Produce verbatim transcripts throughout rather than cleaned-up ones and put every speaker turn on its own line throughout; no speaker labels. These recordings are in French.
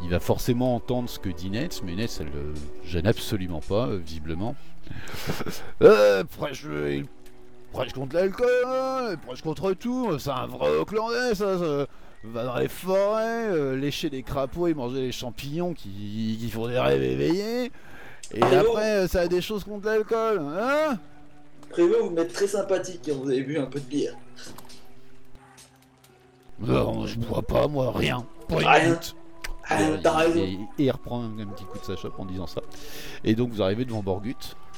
il va forcément entendre ce que dit Nets, mais Nets, ça le gêne absolument pas, euh, visiblement. euh, prêche, il prêche contre l'alcool, hein, il prêche contre tout, c'est un vrai Aucklandais, ça, ça va dans les forêts, euh, lécher des crapauds et manger des champignons qui, qui font des rêves éveillés. Et
Prévost,
après, ça a des choses contre l'alcool, hein.
Prévost, vous m'êtes très sympathique quand vous avez bu un peu de bière.
Non, je bois pas, moi, rien. Pas une
Rien.
goutte.
Ah,
Et,
t'as raison.
et- et il reprend un, un petit coup de sa chope en disant ça. Et donc vous arrivez devant Borgut.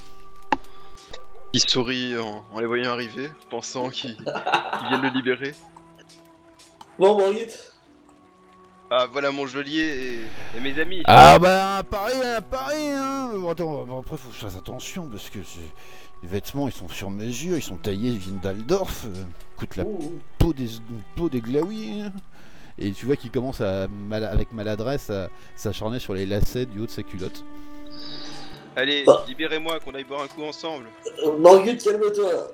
Il sourit en, en les voyant arriver, pensant qu'ils qu'ils viennent le libérer.
Bon, Borgit.
Ah, voilà mon geôlier et, et mes amis.
Ah bah Paris, hein, Paris, hein. Bon, attends, bon, après faut que je fasse attention parce que c'est- les vêtements ils sont sur mesure, ils sont taillés, ils viennent d'Aldorf, euh, coûtent la
Ouh.
peau des, peau des glaouis. Hein. Et tu vois qu'il commence à, mal- avec maladresse à s'acharner sur les lacets du haut de sa culotte.
Allez,
Bah.
libérez-moi, qu'on aille boire un coup ensemble.
Euh, Borgit, calme-toi.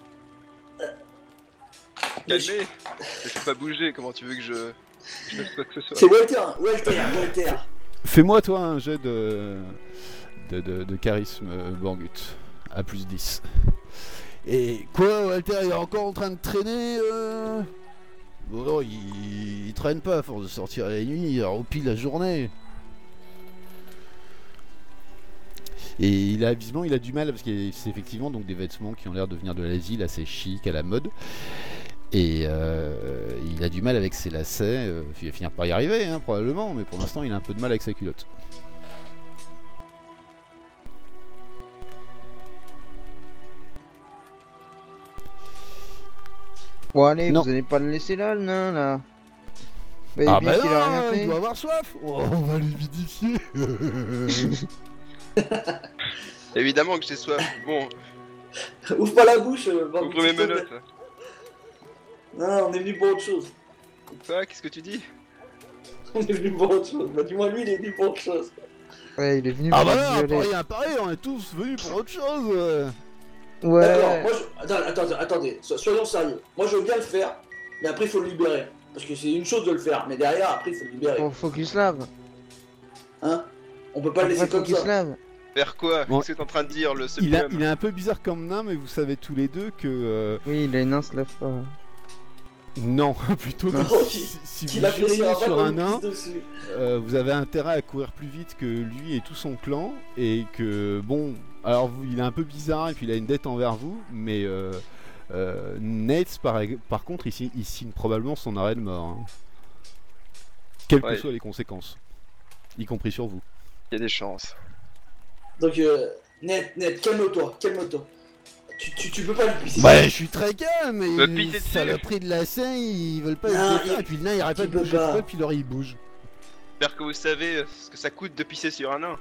Calmez. Je fais pas bouger, comment tu veux que je, je fasse quoi que ce soit.
C'est Walter, Walter, Walter.
Fais-moi toi un jet de, de, de, de charisme euh, Borgut, à plus dix. Et quoi, Walter, il est encore en train de traîner euh... Bon non, il, il traîne pas à force de sortir la nuit, il roupille la journée. Et il a visiblement il a du mal parce que c'est effectivement donc des vêtements qui ont l'air de venir de l'Asie, assez chic, à la mode. Et euh, il a du mal avec ses lacets, euh, il va finir par y arriver hein, probablement, mais pour l'instant il a un peu de mal avec sa culotte.
Bon allez,
Non.
vous allez pas le laisser là, le nain, là. Vous voyez
Ah
bien
bah
qu'il a rien
non,
fait.
il doit avoir soif. Oh, on va l'humidifier.
Évidemment que j'ai soif. Bon,
Ouvre pas la bouche, euh, Borgit.
ouvre mes
s'il te plaît.
menottes.
Non, non, on est venu pour autre chose.
Quoi, qu'est-ce que tu dis?
On est venu pour autre chose. Bah, dis-moi, lui, il est venu pour autre chose.
Ouais, il est venu
Ah
pour
bah
le
non, à
violer.
Paris, à Paris, on est tous venus pour autre chose. euh.
Ouais.
D'accord, moi je. Attends, attendez, attendez, so- soyons sérieux. Moi je veux bien le faire, mais après il faut le libérer. Parce que c'est une chose de le faire, mais derrière, après il faut le libérer.
Faut, faut qu'il se lave.
Hein? On peut pas le
Après,
laisser
faut
comme
qu'il se
ça.
lave.
Faire quoi?
Bon.
Qu'est-ce que t'es en train de dire, le
Il, a,
sublime?
il est un peu bizarre comme nain, mais vous savez tous les deux que... euh,
Oui, les nains se lavent pas.
Non, plutôt que
Non,
si, si
Qu'il
vous
a fait
gérez sur un
nain.
nain, euh, vous avez intérêt à courir plus vite que lui et tout son clan, et que, bon, alors vous, il est un peu bizarre, et puis il a une dette envers vous, mais euh, euh, Nate, par, par contre, il, signe- il signe probablement son arrêt de mort. Hein. Quelles
Ouais.
que soient les conséquences, y compris sur vous.
Il y a des chances.
Donc, euh, net, net, calme-toi, calme-toi. Tu, tu, tu peux pas lui pisser.
Bah, je suis très calme, mais
Me pisser dessus.
ça l'a pris de la scène, ils veulent pas
Non,
le faire,
il-
et puis le nain il arrête pas
il
de
peut
bouger,
pas.
trop, et puis alors il bouge.
J'espère que vous savez ce que ça coûte de pisser sur un nain.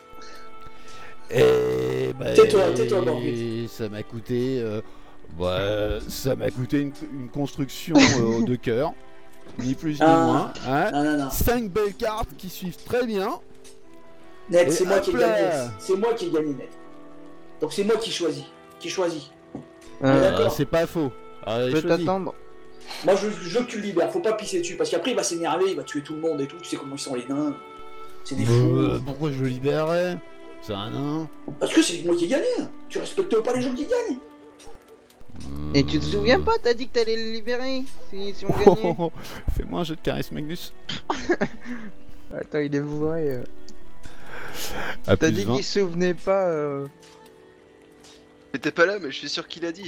Et bah,
Tais-toi, tais-toi, Borgit.
ça m'a coûté, euh, bah, ça m'a coûté une, une construction euh, de cœur, ni plus ni
Ah.
moins. Hein.
Non, non, non.
Cinq belles cartes qui suivent très bien.
Net,
Et
c'est moi
hop
qui ai
là.
gagné. C'est moi qui ai gagné, net. Donc c'est moi qui choisis. Qui choisis.
Euh,
d'accord.
Euh, c'est pas faux. Alors,
je peux
choisis.
t'attendre.
Moi je, je veux que tu le libères, faut pas pisser dessus. Parce qu'après il va s'énerver, il va tuer tout le monde et tout. Tu sais comment ils sont les nains. C'est des fous.
Euh, pourquoi je le libérerais? C'est un nain.
Parce que c'est moi qui ai gagné. Tu respectes pas les gens qui gagnent.
Et tu te souviens pas, t'as dit que t'allais le libérer si, si on
Oh, oh,
gagnait.
oh. Fais-moi un jeu de charisme, Magnus.
Attends, il est bourré. euh.
À
T'as
plus
dit
vingt.
qu'il se souvenait pas. euh.
J'étais pas là, mais je suis sûr qu'il a dit.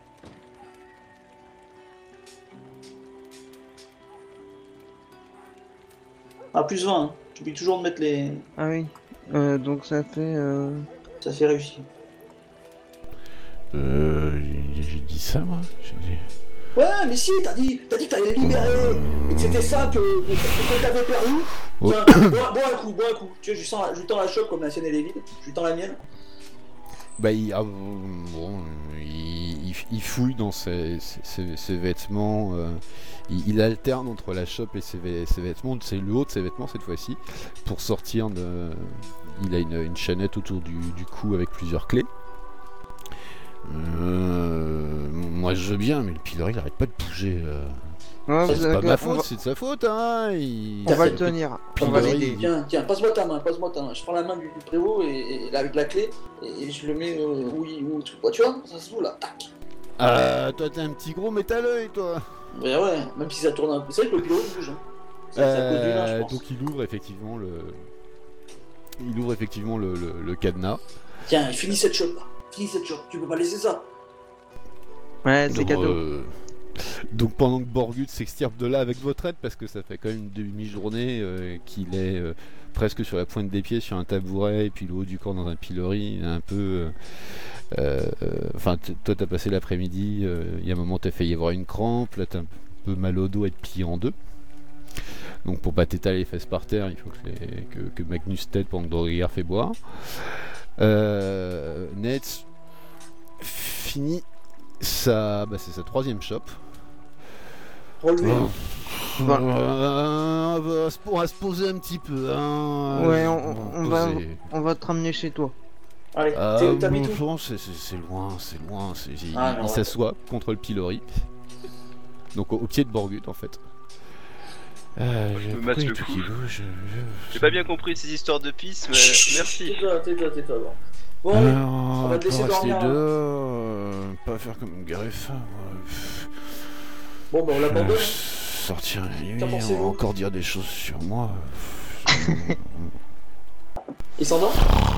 Ah, plus vingt. Hein. J'oublie toujours de mettre les.
Ah oui. Euh, donc ça fait. Euh...
Ça fait réussir.
Euh, j'ai- j'ai dit ça, moi. J'ai dit-
Ouais, mais si, t'as dit, t'as dit que t'allais les libérer. Et que c'était ça que, que, que t'avais perdu.
Oh.
Tiens, bois, bois un coup, bois un coup. Tu vois, je lui, sens, je lui tends la chope comme la sienne elle est vide. Je lui tends la mienne.
Bah, il, ah, bon, il, il- il fouille dans ses, ses- ses- ses vêtements. euh, il, il alterne entre la chope et ses, vê- ses vêtements. C'est le haut de ses vêtements cette fois-ci. Pour sortir de. Il a une, une chaînette autour du, du cou avec plusieurs clés. Euh, moi je veux bien, mais le pilori il arrête pas de bouger. euh.
Ouais,
Ça,
vous
C'est
avez-
pas ma
on
faute,
va-
c'est de sa faute, hein. Il...
On va
c'est-
le tenir.
Puis
On va
le riz,
l'aider.
il-
Tiens, tiens, passe-moi ta main, passe-moi ta main. Je prends la main du, du prévôt et, et- et avec la clé et, et je le mets euh, où, il- où, tu vois, tu vois, ça se joue là. Tac.
Ah, toi t'es un petit gros, mais t'as l'œil, toi.
Mais ouais, même si ça tourne un peu. C'est vrai que le pilote bouge. Hein. C'est c'est à cause du nain, je
Euh,
pense.
donc il ouvre effectivement le, il ouvre effectivement le, le, le cadenas.
Tiens, finis cette shot là. Finis cette shot. Tu peux pas laisser ça.
Ouais, c'est
Donc,
cadeau.
euh, donc pendant que Borgut s'extirpe de là avec votre aide, parce que ça fait quand même une demi-journée euh, qu'il est euh, presque sur la pointe des pieds sur un tabouret et puis le haut du corps dans un pilori, un peu. euh, euh, Enfin, t- toi t'as passé l'après-midi, euh, il y a un moment t'as failli avoir une crampe, là t'as un peu mal au dos, être plié en deux. Donc pour pas t'étaler les fesses par terre, il faut que, les- que, que Magnus t'aide pendant que Dorigar fait boire. Euh, Nets finit sa, bah, c'est sa troisième chope.
Relevé.
Oh.
Bah.
Euh, on, va se, on va se poser un petit peu. Hein.
Ouais, on- on va-
poser.
On va te ramener chez toi.
Allez,
Ah,
t'es- t'habites où?
bon, c'est, c'est- c'est loin, c'est loin. c'est- il
Ah,
il
non, ouais.
s'assoit contre le pilori. Donc au, au pied de Borgut en fait. Euh,
je me
pourquoi
masse
il
le
tout
cou.
qui bouge, je-
J'ai pas bien compris ces histoires de pisse, mais
Chut,
merci.
Tais-toi, tais-toi, tais-toi. Bon, bon allez.
Alors,
on va te
pas
laisser
rester
dormir, là.
dehors, euh, pas faire comme Garefin.
Bon, bah on l'abandonne. hein.
Sortir la nuit,
Qu'en
on va
pensez-vous
encore dire des choses sur moi.
Il s'endort?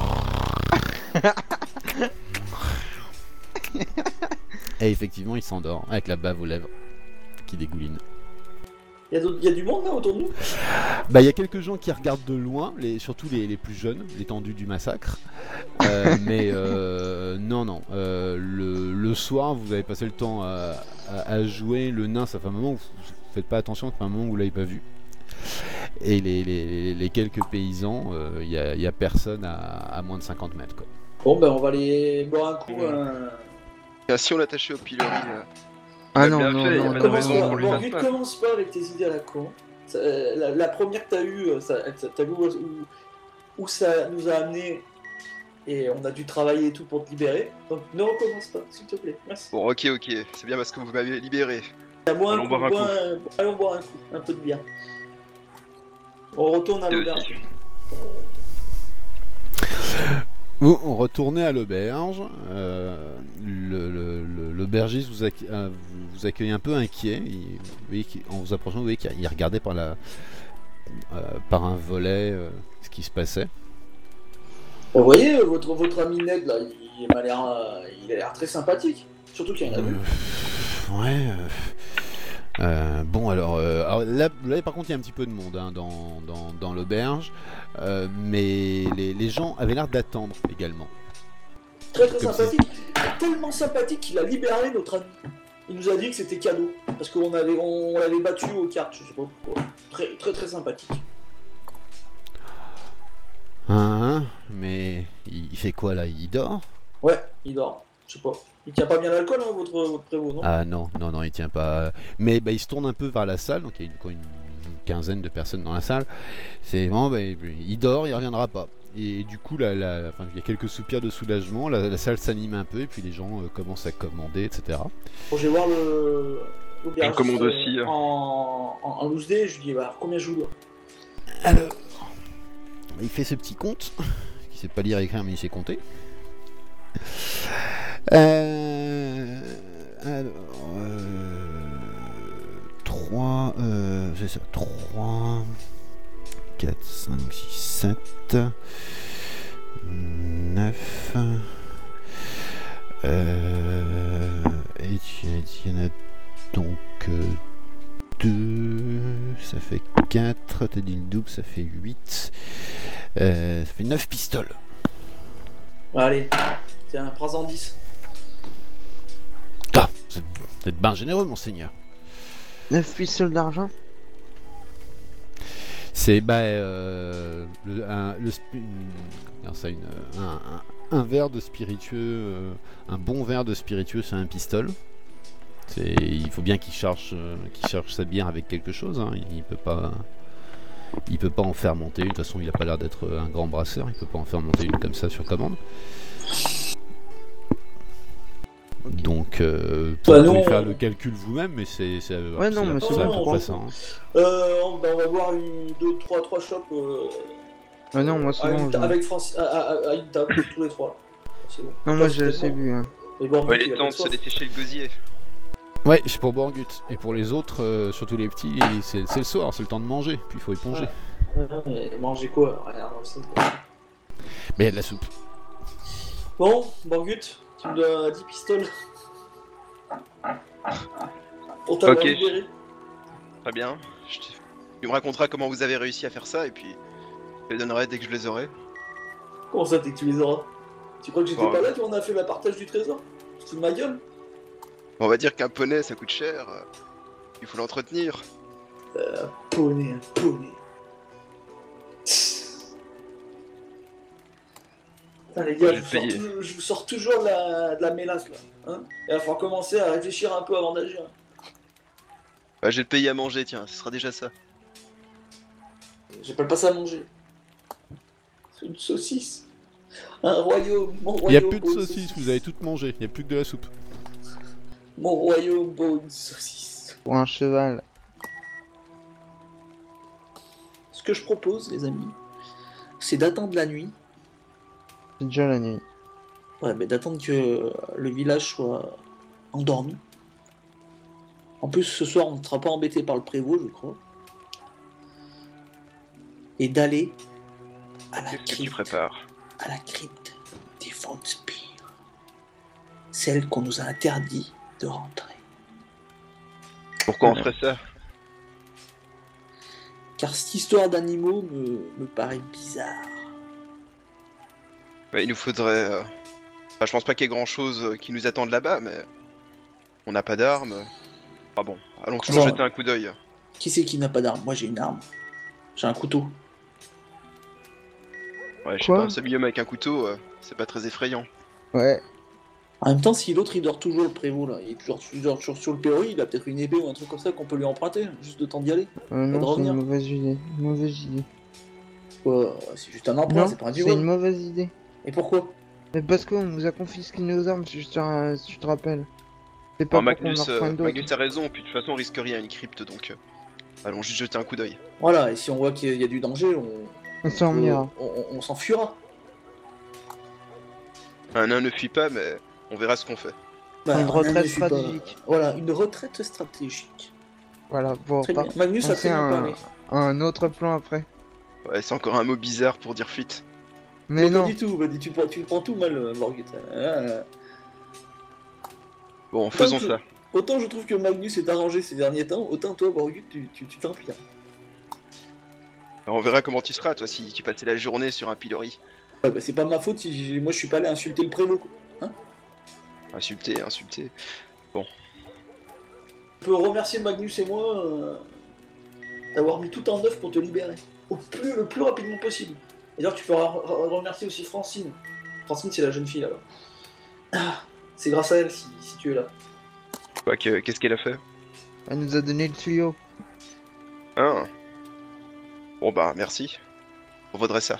Et effectivement, il s'endort avec la bave aux lèvres qui dégouline.
Il y, a d'autres- il y a du monde là autour de nous?
Bah, il y a quelques gens qui regardent de loin, les, surtout les, les plus jeunes, l'étendue du massacre. Euh, mais euh, non, non. euh, le, le soir, vous avez passé le temps à, à- à jouer. Le nain, ça fait un moment, vous, vous faites pas attention, ça fait un moment que vous l'avez pas vu. Et les, les- les quelques paysans, il n'y a, y a personne à, à moins de cinquante mètres. Quoi.
Bon, bah on va aller boire un coup.
Mmh.
euh,
Ah, si on l'attachait au pilori, euh,
Ah
Il a
non,
bien
non,
fait, il y a
non,
pas de
non,
Commence
raison
pas,
qu'on lui
bon,
fasse
vite,
pas.
commence pas avec tes idées à la con. Ça, euh, la, la première que t'as eue, euh, ça- ça- t'as vu où, où- où ça nous a amené et on a dû travailler et tout pour te libérer. Donc ne recommence pas, s'il te plaît. Merci.
Bon, ok, ok, c'est bien parce que vous m'avez libéré.
À boire un
allons
coup,
boire un
bois un- allons boire un coup, un peu de bière. On retourne à
Et
l'auberge.
aussi.
Vous on retournez à l'auberge. euh, le- le- le- L'aubergiste vous, acc- euh, vous- vous accueille un peu inquiet. Il- vous voyez qu'il- en vous approchant, vous voyez qu'il il regardait par, la, euh, par un volet euh, ce qui se passait.
Vous voyez, euh, votre, votre ami Ned là, il, il m'a l'air, euh, il a l'air très sympathique. Surtout qu'il y en a vu.
Euh, ouais. euh, euh, bon, alors, euh, alors là, là, par contre, il y a un petit peu de monde hein, dans, dans, dans l'auberge. euh, mais les, les gens avaient l'air d'attendre également.
Très très
Comme
sympathique. Tellement sympathique qu'il a libéré notre ami. Il nous a dit que c'était cadeau. Parce qu'on avait, on, on l'avait battu aux cartes, je sais pas pourquoi. Très très très sympathique.
Hein, mais il, il fait quoi là? Il dort?
Ouais, il dort. Je sais pas. Il tient pas bien l'alcool, hein, votre, votre prévôt, non?
Ah non, non, non, il tient pas. Mais bah, il se tourne un peu vers la salle, donc il y a une, quoi, une quinzaine de personnes dans la salle. C'est vraiment, bah, il dort, il reviendra pas. Et du coup, là, là, enfin, il y a quelques soupirs de soulagement, la, la salle s'anime un peu, et puis les gens euh, commencent à commander, et cetera.
Bon, je vais voir le. l'aubergiste,
On commande
euh,
aussi, hein.
En, en, en loose day, je lui dis, bah, alors, combien je vous dois?
Alors, il fait ce petit compte, qui sait pas lire et écrire, mais il sait compter. Euh, alors, euh, trois, euh, c'est ça, trois, quatre, cinq, six, sept, neuf, euh, et tu il y en a donc euh, deux, ça fait quatre, t'as dit le double, ça fait huit, euh, ça fait neuf pistoles.
Allez, tiens, prends-en dix.
Ah, vous êtes- vous êtes bien généreux, monseigneur.
neuf pistoles d'argent.
C'est bah, euh, le, un, le spi- une- alors ça, une, un, un- un verre de spiritueux, euh, un bon verre de spiritueux, c'est un pistole. C'est, il faut bien qu'il charge, euh, qu'il charge sa bière avec quelque chose. Hein. Il peut pas, il peut pas en faire monter. De toute façon, il a pas l'air d'être un grand brasseur. Il peut pas en faire monter une comme ça sur commande. Donc Donc, euh,
Bah,
vous
nous,
pouvez
on-
faire le calcul vous-même, mais c'est c'est euh,
Ouais,
c'est
non, mais
c'est
c'est
à
bon,
peu
on
près
va-
ça. hein.
Euh, on, bah, on va voir une, deux, trois, trois shops euh,
Ah non, moi c'est
à
bon.
une
je-
ta- avec France, à, à- à une table, tous les trois. C'est bon.
Non, moi
Toi,
j'ai
c'est
assez
bon.
bu. Hein.
Et bon,
Ouais,
il
il
a
est temps
pas
de se
soif.
détacher le gosier.
Ouais, c'est pour Borgut. Et pour les autres, euh, surtout les petits, c'est c'est le soir, c'est le temps de manger, puis il faut éponger.
Ouais, mais manger quoi? Rien, non, c'est quoi.
Mais il y a de la soupe.
Bon, Borgut, tu me dois dix pistoles. Pour t'avoir
Ok.
libéré.
Très bien. Je te- Tu me raconteras comment vous avez réussi à faire ça et puis je les donnerai dès que je les aurai.
Comment ça, t'es que tu les auras? Tu crois que j'étais
Bon.
pas là quand on a fait le partage du trésor? C'est de ma gueule?
On va dire qu'un poney ça coûte cher. euh, Il faut l'entretenir.
Poney, un poney. Putain, les gars,
Ouais,
je,
je
vous
vais
sors
payer.
toujours, je vous sors toujours de la, de la mélasse là. Hein, il va falloir commencer à réfléchir un peu avant d'agir.
Bah, j'ai le pays à manger, tiens, ce sera déjà ça.
J'appelle pas ça manger. C'est une saucisse. Un royaume. Mon
Il n'y a
royaume
plus de
beau une
saucisses, vous avez toutes mangé, il n'y a plus que de la soupe.
Mon royaume beau une saucisse.
Pour un cheval.
Ce que je propose, les amis, c'est d'attendre la nuit.
C'est déjà la nuit.
Ouais, mais d'attendre que le village soit endormi. En plus, ce soir, on ne sera pas embêté par le prévôt, je crois. Et d'aller à la
Qu'est-ce que tu
crypte,
prépares?
à la crypte des Vampires. Celle qu'on nous a interdit de rentrer.
Pourquoi on ferait ça?
Car cette histoire d'animaux me, me paraît bizarre.
Bah, il nous faudrait... euh, Enfin, je pense pas qu'il y ait grand-chose qui nous attende là-bas, mais... On n'a pas d'armes. Ah bon, allons toujours
Attends.
jeter un coup d'œil.
Qui c'est qui n'a pas d'arme? Moi, j'ai une arme. J'ai un couteau.
Ouais, je sais
Quoi
pas, un semi-homme avec un couteau, euh, c'est pas très effrayant.
Ouais.
En même temps, si l'autre il dort toujours, le prévôt là, il est toujours, il dort toujours sur le péroï, il a peut-être une épée ou un truc comme ça qu'on peut lui emprunter, juste de temps d'y aller.
Euh,
de
non, c'est
revenir.
une mauvaise idée. Une mauvaise idée.
Ouais, c'est juste un emprunt,
Non,
c'est pas un
c'est
duel.
une mauvaise idée.
Et pourquoi?
Mais parce qu'on nous a confisqué nos armes, si je te, euh, si je te rappelle. C'est pas
Bon,
pour qu'on en
Magnus, euh,
reprenne
Magnus
d'autres.
a raison, puis de toute façon on risque rien à une crypte, donc... euh, Allons juste jeter un coup d'œil.
Voilà, et si on voit qu'il y a du danger, on,
On s'en
on,
ira.
on- on s'enfuira.
Un nain ne fuit pas, mais on verra ce qu'on fait.
Bah,
Une
un
retraite
nain ne fuit pas.
stratégique.
Voilà, une retraite stratégique.
Voilà, pour
Très bien.
pas
Magnus a
penser
très bien
à
parlé.
un, un autre plan après.
Ouais, c'est encore un mot bizarre pour dire fuite.
Mais
Pas
non,
du tout, bah, tu, prends- tu le prends tout mal, euh, Morgut. Euh,
Bon, faisons
que-
ça.
Autant je trouve que Magnus est arrangé ces derniers temps, autant toi, Morgut, tu tu- tu t'empires.
Alors, on verra comment tu seras, toi, si tu passais la journée sur un pilori.
Ouais, bah, c'est pas ma faute si j'ai- moi je suis pas allé insulter le prévôt. Quoi.
Insulté, insulté.
On peut remercier Magnus et moi euh, d'avoir mis tout en œuvre pour te libérer. Au plus, le plus rapidement possible. Et d'ailleurs, tu peux re- re- remercier aussi Francine. Francine, c'est la jeune fille là-bas. Ah, c'est grâce à elle si, si tu es là.
Quoi, que- qu'est-ce qu'elle a fait?
elle nous a donné le tuyau.
Hein? Bon bah, merci. On vaudrait ça.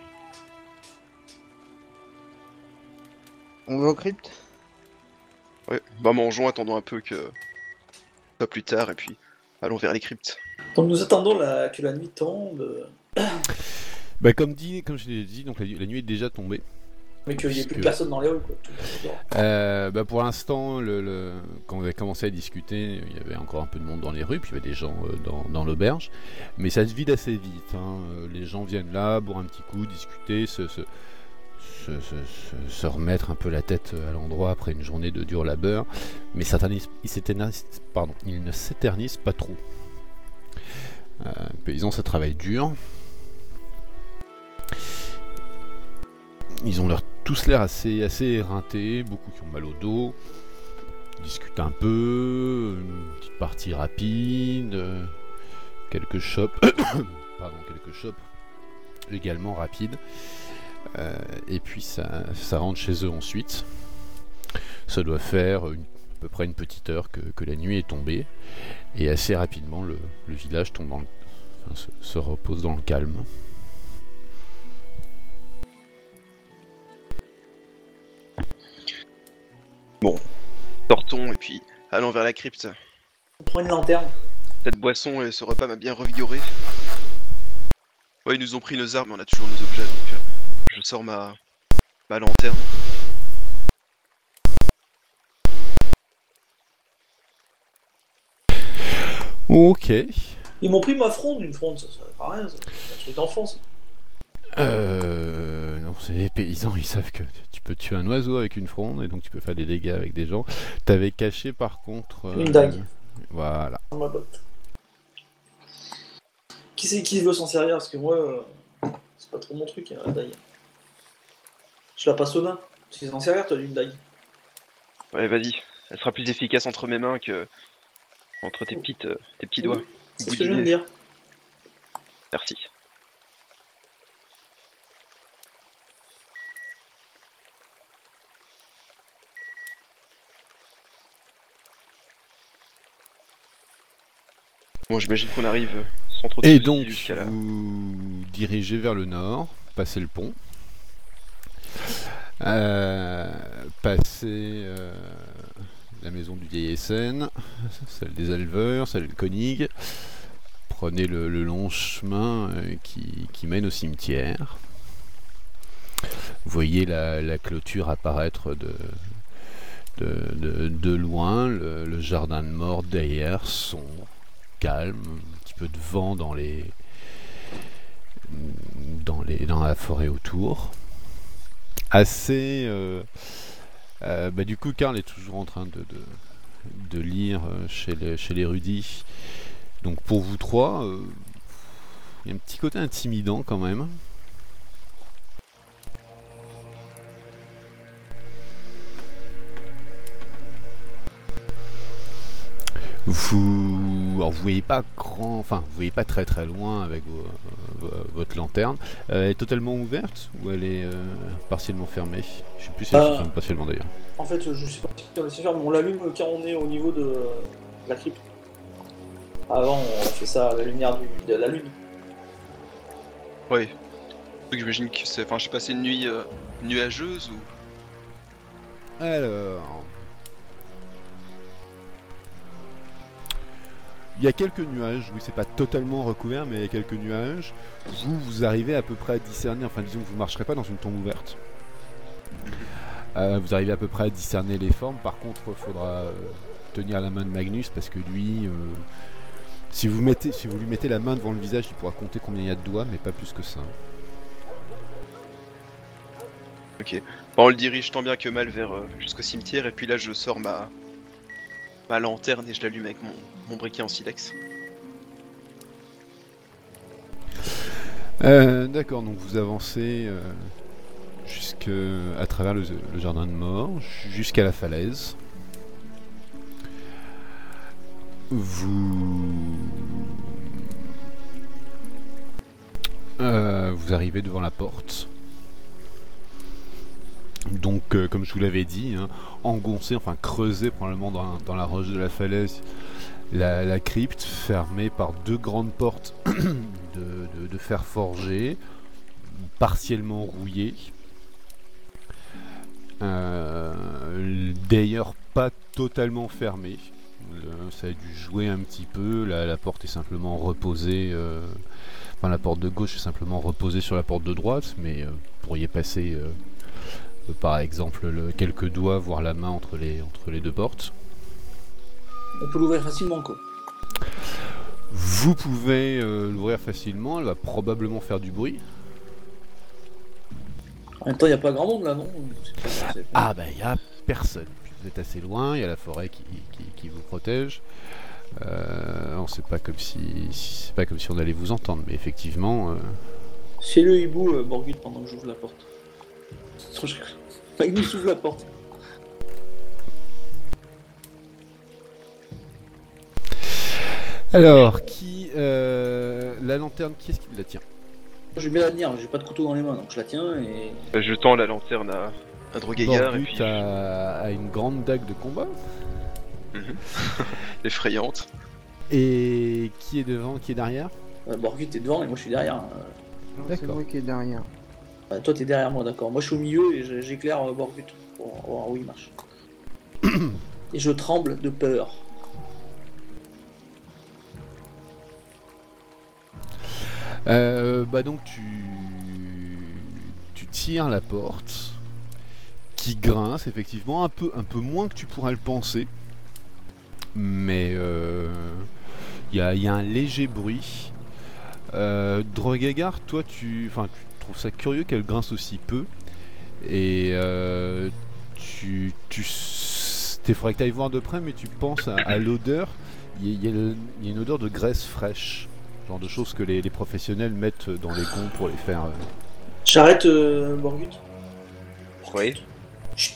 On va au crypte.
Ouais, bah mangeons, attendons un peu que... Pas plus tard, et puis... Allons vers les cryptes.
Donc nous attendons la- que la nuit tombe,
Bah, comme dit, comme je l'ai dit, donc la, la nuit est déjà tombée.
mais qu'il n'y ait plus
Puisque-
personne dans les rues. Quoi. Tout le monde dort.
Euh, bah pour l'instant, le, le- quand on avait commencé à discuter, il y avait encore un peu de monde dans les rues, puis il y avait des gens euh, dans, dans l'auberge, mais ça se vide assez vite. hein. Euh, Les gens viennent là, boire un petit coup, discuter, se, se, se, se- se- se remettre un peu la tête à l'endroit après une journée de dur labeur, mais s'éternisent- ils, s'éternisent- pardon, ils ne s'éternisent pas trop. Euh, les paysans, ça travaille dur. Ils ont l'air, tous l'air assez, assez éreintés, beaucoup qui ont mal au dos, ils discutent un peu, une petite partie rapide, euh, quelques shops, pardon, quelques shops également rapides, euh, et puis ça, ça rentre chez eux ensuite. Ça doit faire une- à peu près une petite heure que, que la nuit est tombée, et assez rapidement le, le village tombe dans le, enfin, se, se repose dans le calme.
Sortons et puis allons vers la crypte.
On prend une lanterne.
Cette boisson et ce repas m'a bien revigoré. Ouais, ils nous ont pris nos armes, mais on a toujours nos objets, donc euh, je sors ma, ma lanterne.
Ok.
Ils m'ont pris ma fronde, une fronde, ça sert à rien, ça. C'est un truc d'enfant, ça.
Euh, non, c'est les paysans, ils savent que tu peux tuer un oiseau avec une fronde et donc tu peux faire des dégâts avec des gens. T'avais caché par contre. euh,
Une dague.
Voilà.
Dans ma botte. Qui c'est qui veut s'en servir? Parce que moi, euh, c'est pas trop mon truc, hein, la dague. Je la passe au nain. Tu sais s'en servir, toi, d'une dague.
Ouais, vas-y. Elle sera plus efficace entre mes mains que entre tes, petites, euh, tes petits doigts.
C'est ce que je viens de dire.
Merci. Bon, j'imagine qu'on arrive sans trop de
Et
soucis
donc,
jusqu'à là.
vous dirigez vers le nord, passez le pont, euh, passez euh, la maison du vieil Essen, celle des éleveurs, celle de Koenig, prenez le, le long chemin euh, qui, qui mène au cimetière. Vous voyez la, la clôture apparaître de, de, de, de loin, le, le jardin de mort derrière, sombre, calme, un petit peu de vent dans les dans les dans la forêt autour. Assez euh, euh, bah du coup Karl est toujours en train de, de, de lire chez les, chez l'érudit. Donc pour vous trois, euh, il y a un petit côté intimidant quand même. Vous, alors vous voyez pas grand, enfin vous voyez pas très très loin avec vos, euh, votre lanterne. Euh, elle est totalement ouverte ou elle est euh, partiellement fermée? Je sais plus si elle
Euh.
se ferme partiellement d'ailleurs.
En fait, je sais pas si on sait faire, mais on l'allume quand on est au niveau de la crypte. Avant, on fait ça à la lumière du, de la lune.
Ouais. Donc j'imagine que c'est. Enfin, je sais pas, c'est une nuit euh, nuageuse ou.
Alors, il y a quelques nuages. Oui, c'est pas totalement recouvert, mais il y a quelques nuages. Vous, vous arrivez à peu près à discerner. Enfin, disons que vous marcherez pas dans une tombe ouverte. Euh, vous arrivez à peu près à discerner les formes. Par contre, il faudra euh, tenir la main de Magnus parce que lui, euh, si, vous mettez, si vous lui mettez la main devant le visage, il pourra compter combien il y a de doigts, mais pas plus que ça.
Ok. Bon, on le dirige tant bien que mal vers euh, jusqu'au cimetière, et puis là je sors ma ma lanterne et je l'allume avec mon, mon briquet en silex.
Euh, D'accord, donc vous avancez euh, jusque à travers le, le jardin de mort, jusqu'à la falaise. Vous euh, vous arrivez devant la porte. Donc, euh, comme je vous l'avais dit, hein, engoncé, enfin creusé probablement dans, dans la roche de la falaise, la, la crypte fermée par deux grandes portes de, de, de fer forgé, partiellement rouillées. Euh, D'ailleurs, pas totalement fermée. Le, ça a dû jouer un petit peu. La, la porte est simplement reposée. Euh, enfin, la porte de gauche est simplement reposée sur la porte de droite, mais euh, vous pourriez passer. Euh, Par exemple, le, quelques doigts, voire la main entre les, entre les deux portes.
On peut l'ouvrir facilement, quoi.
Vous pouvez euh, l'ouvrir facilement, elle va probablement faire du bruit.
En même temps, il n'y a pas grand monde là, non? C'est pas- c'est pas-
Ah bah il n'y a personne. Puis vous êtes assez loin, il y a la forêt qui, qui, qui vous protège. Euh, non, c'est pas comme si, c'est pas comme si on allait vous entendre, mais effectivement. Euh...
C'est le hibou, euh, Borgut, pendant que j'ouvre la porte. Trop cher. Magnus ouvre la porte.
Alors, qui euh, la lanterne, qui est-ce qui la tient?
Je vais la tenir, j'ai pas de couteau dans les mains, donc je la tiens et...
Euh, Je tends la lanterne à un Drogaillard et
Borgut
puis
a, a une grande dague de combat.
Mhm. effrayante.
Et qui est devant, qui est derrière?
Euh, Borgut est devant et moi je suis derrière. Euh,
Non, c'est
D'accord.
moi qui est derrière.
bah, toi t'es derrière moi, d'accord. Moi je suis au milieu et je- j'éclaire euh, Borgut pour voir où il marche. Et je tremble de peur.
Euh, bah donc tu tu tires la porte qui grince effectivement un peu un peu moins que tu pourrais le penser, mais il euh, y, a, y a un léger bruit. Euh, Drogagar, toi tu enfin tu trouves ça curieux qu'elle grince aussi peu et euh, tu tu il faudrait que tu ailles voir de près, mais tu penses à, à l'odeur. Il y, y, y a une odeur de graisse fraîche. Genre de choses que les, les professionnels mettent dans les gonds pour les faire. Euh...
J'arrête, euh, Borgut.
Oui.
Chut.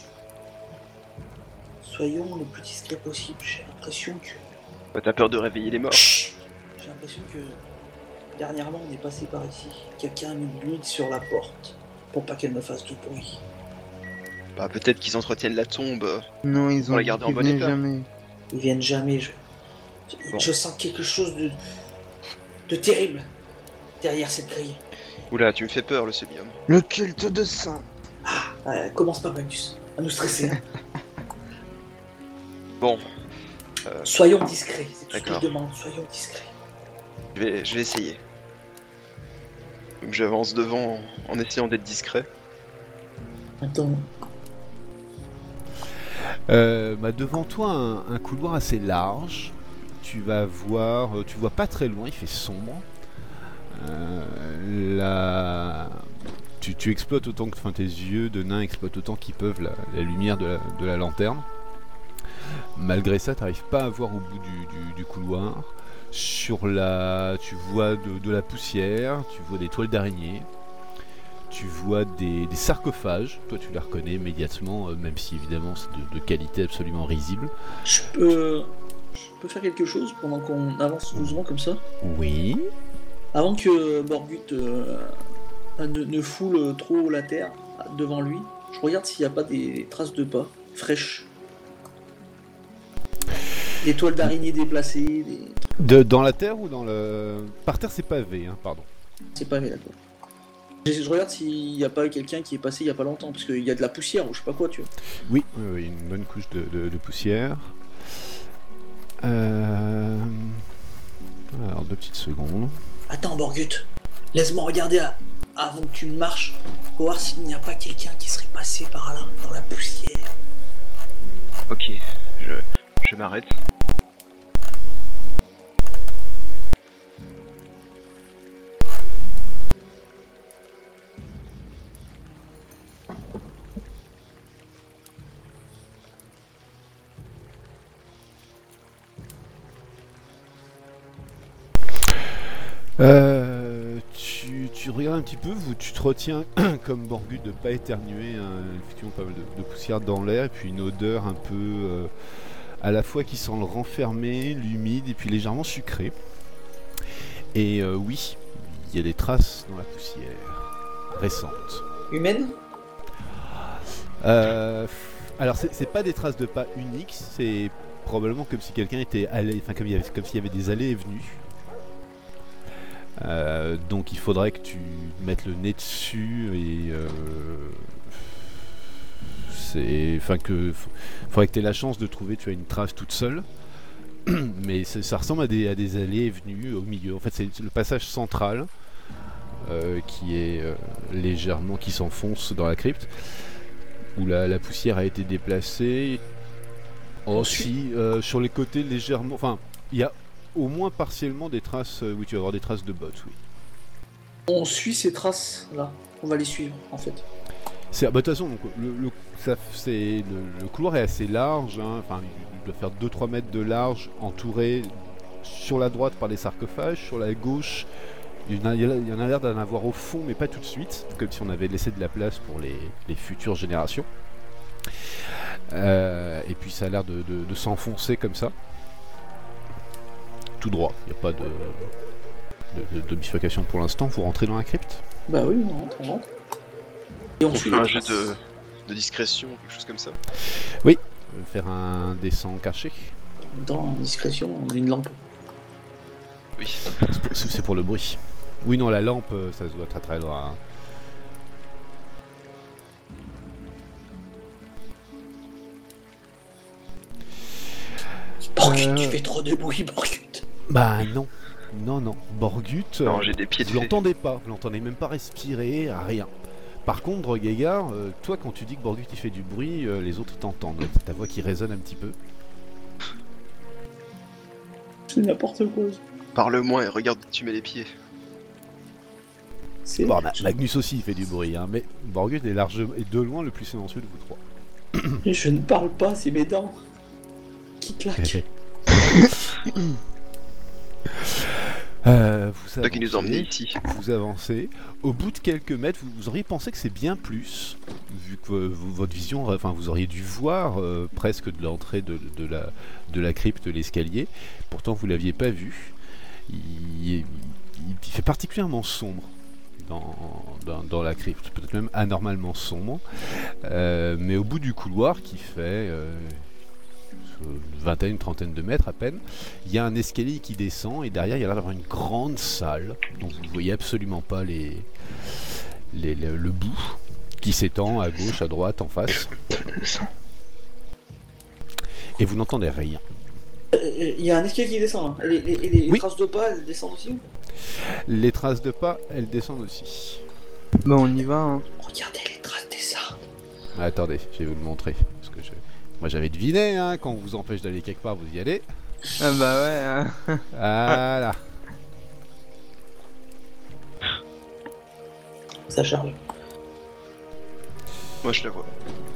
Soyons le plus discret possible. J'ai l'impression que.
Bah, t'as peur de réveiller les morts.
Chut. J'ai l'impression que dernièrement on est passé par ici. Quelqu'un nous glisse sur la porte pour pas qu'elle me fasse du bruit.
Bah peut-être qu'ils entretiennent la tombe.
Non, ils
Pour
ont
la
dit
garder en
qu'ils
bon
venaient
état.
jamais.
Ils viennent jamais. Je,
Bon.
je sens quelque chose de de terrible derrière cette grille.
Oula, tu me fais peur le Subium.
Le culte de sang.
Ah, euh, commence pas, Magnus, à nous stresser. Hein.
Bon. Euh,
Soyons discrets, c'est tout ce que
D'accord.
je demande, soyons discrets.
je, vais, je vais essayer. Donc j'avance devant en, en essayant d'être discret.
Attends,
Euh, bah devant toi, un, un couloir assez large. Tu vas voir, tu vois pas très loin, il fait sombre. Euh, la... tu, tu exploites autant que, enfin tes yeux de nain exploitent autant qu'ils peuvent la, la lumière de la, de la lanterne. Malgré ça, tu n'arrives pas à voir au bout du, du, du couloir. Sur la, tu vois de, de la poussière, tu vois des toiles d'araignée, tu vois des, des sarcophages. Toi, tu les reconnais immédiatement, euh, même si évidemment c'est de, de qualité absolument risible.
je peux... je peux faire quelque chose pendant qu'on avance doucement comme ça.
Oui.
Avant que Borgut euh, ne, ne foule trop la terre devant lui, je regarde s'il n'y a pas des traces de pas fraîches. Des toiles d'araignée déplacées, des...
De, dans la terre ou dans le... Par terre, c'est pavé, hein, pardon.
c'est pas vrai d'accord. Je, je regarde s'il n'y a pas quelqu'un qui est passé il y a pas longtemps, parce qu'il y a de la poussière ou je sais pas quoi, tu vois.
Oui, oui, oui, une bonne couche de, de, de poussière. Euh... Alors, deux petites secondes.
Attends, Borgut, laisse-moi regarder à- avant que tu ne marches, pour voir s'il n'y a pas quelqu'un qui serait passé par là, dans la poussière.
Ok, je, je m'arrête.
Euh, tu, tu regardes un petit peu, vous, tu te retiens comme Borgut de pas éternuer, hein, effectivement pas mal de, de poussière dans l'air, et puis une odeur un peu euh, à la fois qui sent le renfermé, l'humide, et puis légèrement sucré. Et euh, oui, il y a des traces dans la poussière récentes.
Humaine?
Euh, alors c'est, c'est pas des traces de pas uniques, c'est probablement comme si quelqu'un était allé, enfin comme, il y avait, comme s'il y avait des allées et venues. Euh, donc il faudrait que tu mettes le nez dessus et euh, c'est, enfin que faudrait que tu aies la chance de trouver, tu as une trace toute seule, mais ça, ça ressemble à des, à des allées et venues au milieu. En fait c'est le passage central euh, qui est euh, légèrement, qui s'enfonce dans la crypte où la, la poussière a été déplacée. Aussi euh, sur les côtés légèrement, enfin il y a au moins partiellement des traces, euh, oui tu vas avoir des traces de bottes, oui.
On suit ces traces là, on va les suivre en fait.
C'est, bah, de toute façon, donc, le, le, ça, c'est, le, le couloir est assez large, hein, enfin il doit faire deux trois mètres de large, entouré sur la droite par des sarcophages, sur la gauche il y en a, il y en a l'air d'en avoir au fond mais pas tout de suite, comme si on avait laissé de la place pour les, les futures générations. Euh, et puis ça a l'air de, de, de s'enfoncer comme ça. Tout droit, il n'y a pas de, de, de, de bifurcation pour l'instant. Vous rentrez dans la crypte?
Bah oui, on rentre, on rentre. Et on
On
suit
fait
les
un jeu
traces.
de, de discrétion, quelque chose comme ça.
Oui, je vais faire un descend caché.
Dans discrétion, on a une lampe.
Oui.
C'est pour, c'est pour le bruit. Oui, non, la lampe, ça se doit très très loin.
Borgut,
Euh.
tu fais trop de bruit, Borgut.
Bah non, non, non. Borgut,
Non,
euh,
j'ai des pieds de
vous
fée.
l'entendez pas, vous l'entendez même pas respirer, rien. Par contre, Guégar, euh, toi quand tu dis que Borgut il fait du bruit, euh, les autres t'entendent. Ta voix qui résonne un petit peu.
C'est n'importe quoi.
Parle moins et regarde où tu mets les pieds.
C'est...
Bon, bah, Magnus aussi il fait du bruit, hein, mais Borgut est largement et de loin le plus silencieux de vous trois.
Et je ne parle pas, c'est mes dents qui claquent.
Euh, vous
Toi qui nous
avancez,
emmenez ici.
vous avancez. Au bout de quelques mètres, vous, vous auriez pensé que c'est bien plus, vu que euh, vous- votre vision, enfin vous auriez dû voir euh, presque de l'entrée de, de la, de la crypte, l'escalier. Pourtant vous l'aviez pas vu. Il, est- il- il fait particulièrement sombre dans, dans, dans la crypte, peut-être même anormalement sombre. Euh, mais au bout du couloir qui fait euh, une vingtaine, une trentaine de mètres à peine, il y a un escalier qui descend et derrière il y a l'air d'avoir une grande salle dont vous ne voyez absolument pas les, les- le, le bout qui s'étend à gauche, à droite, en face. Et vous n'entendez rien.
Il y a un escalier qui descend là. Et les, les- et les
Oui.
traces de pas, elles descendent aussi.
Les traces de pas, elles descendent aussi.
Bah on y va, hein.
Regardez les traces des arbres.
Ah, attendez, je vais vous le montrer. Parce que je... Moi j'avais deviné, hein, quand on vous empêche d'aller quelque part, vous y allez.
Ah bah ouais, hein.
Voilà.
Ça charge.
Moi je la vois.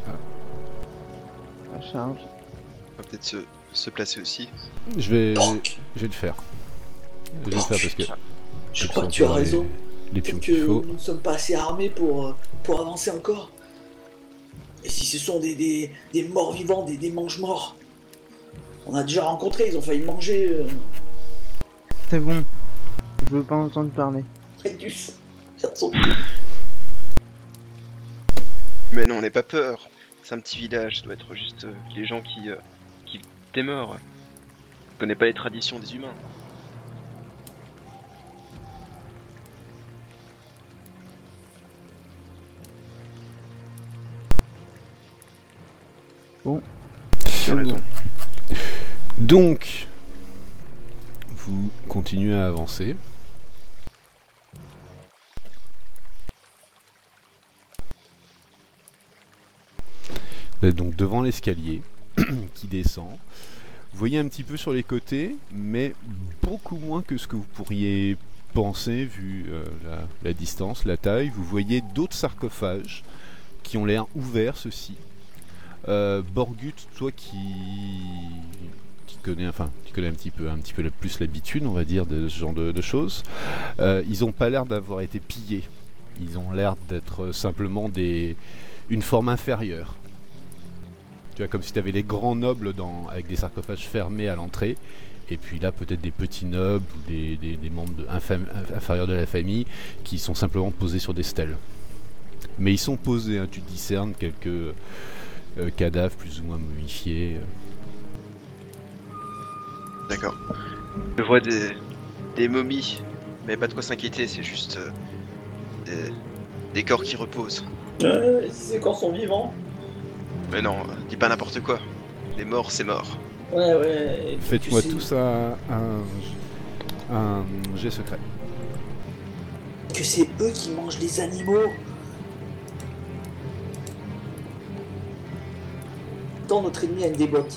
Ça charge.
On va peut-être se, se placer aussi.
Je vais,
Donc,
je vais le faire. Je vais le faire parce que...
je
comme
crois
ça,
que
on
tu as
pourra
raison.
Les, les pions
Peut-être
qu'il
que
faut.
nous ne sommes pas assez armés pour, euh, pour avancer encore. Et si ce sont des, des, des morts vivants, des, des mange-morts, on a déjà rencontré, ils ont failli manger euh,
C'est bon. Je veux pas entendre parler.
Redus. Faire son-
Mais non, n'aie pas peur. C'est un petit village, ça doit être juste euh, les gens qui, euh, qui demeurent. Je connais pas les traditions des humains. Tu as raison.
Donc, vous continuez à avancer. Vous êtes donc devant l'escalier qui descend. Vous voyez un petit peu sur les côtés, mais beaucoup moins que ce que vous pourriez penser vu euh, la, la distance, la taille. Vous voyez d'autres sarcophages qui ont l'air ouverts, ceux-ci. Euh, Borgut, toi qui, qui connais, enfin, qui connais un petit peu, un petit peu plus l'habitude, on va dire, de ce genre de, de choses, euh, ils n'ont pas l'air d'avoir été pillés. Ils ont l'air d'être simplement des, une forme inférieure. Tu vois, comme si tu avais les grands nobles dans, avec des sarcophages fermés à l'entrée, et puis là peut-être des petits nobles ou des, des, des membres de, infam, inférieurs de la famille qui sont simplement posés sur des stèles. Mais ils sont posés, hein, tu discernes quelques euh, cadavres plus ou moins momifiés.
D'accord. Je vois des, des momies, mais pas de quoi s'inquiéter, c'est juste euh, des, des corps qui reposent.
Euh, si ces corps sont vivants.
Mais non, euh, dis pas n'importe quoi. Les morts, c'est mort.
Ouais, ouais.
Faites-moi
tu sais
tous un, un, un jet secret.
Que c'est eux qui mangent les animaux. Tant notre ennemi a une débotte.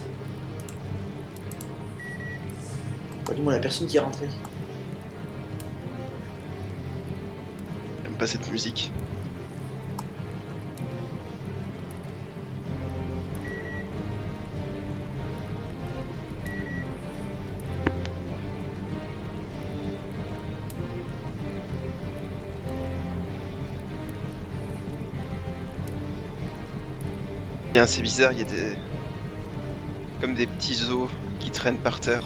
Pas du moins la personne qui est rentrée.
J'aime pas cette musique. Bien, c'est bizarre, il y a des... comme des petits os qui traînent par terre.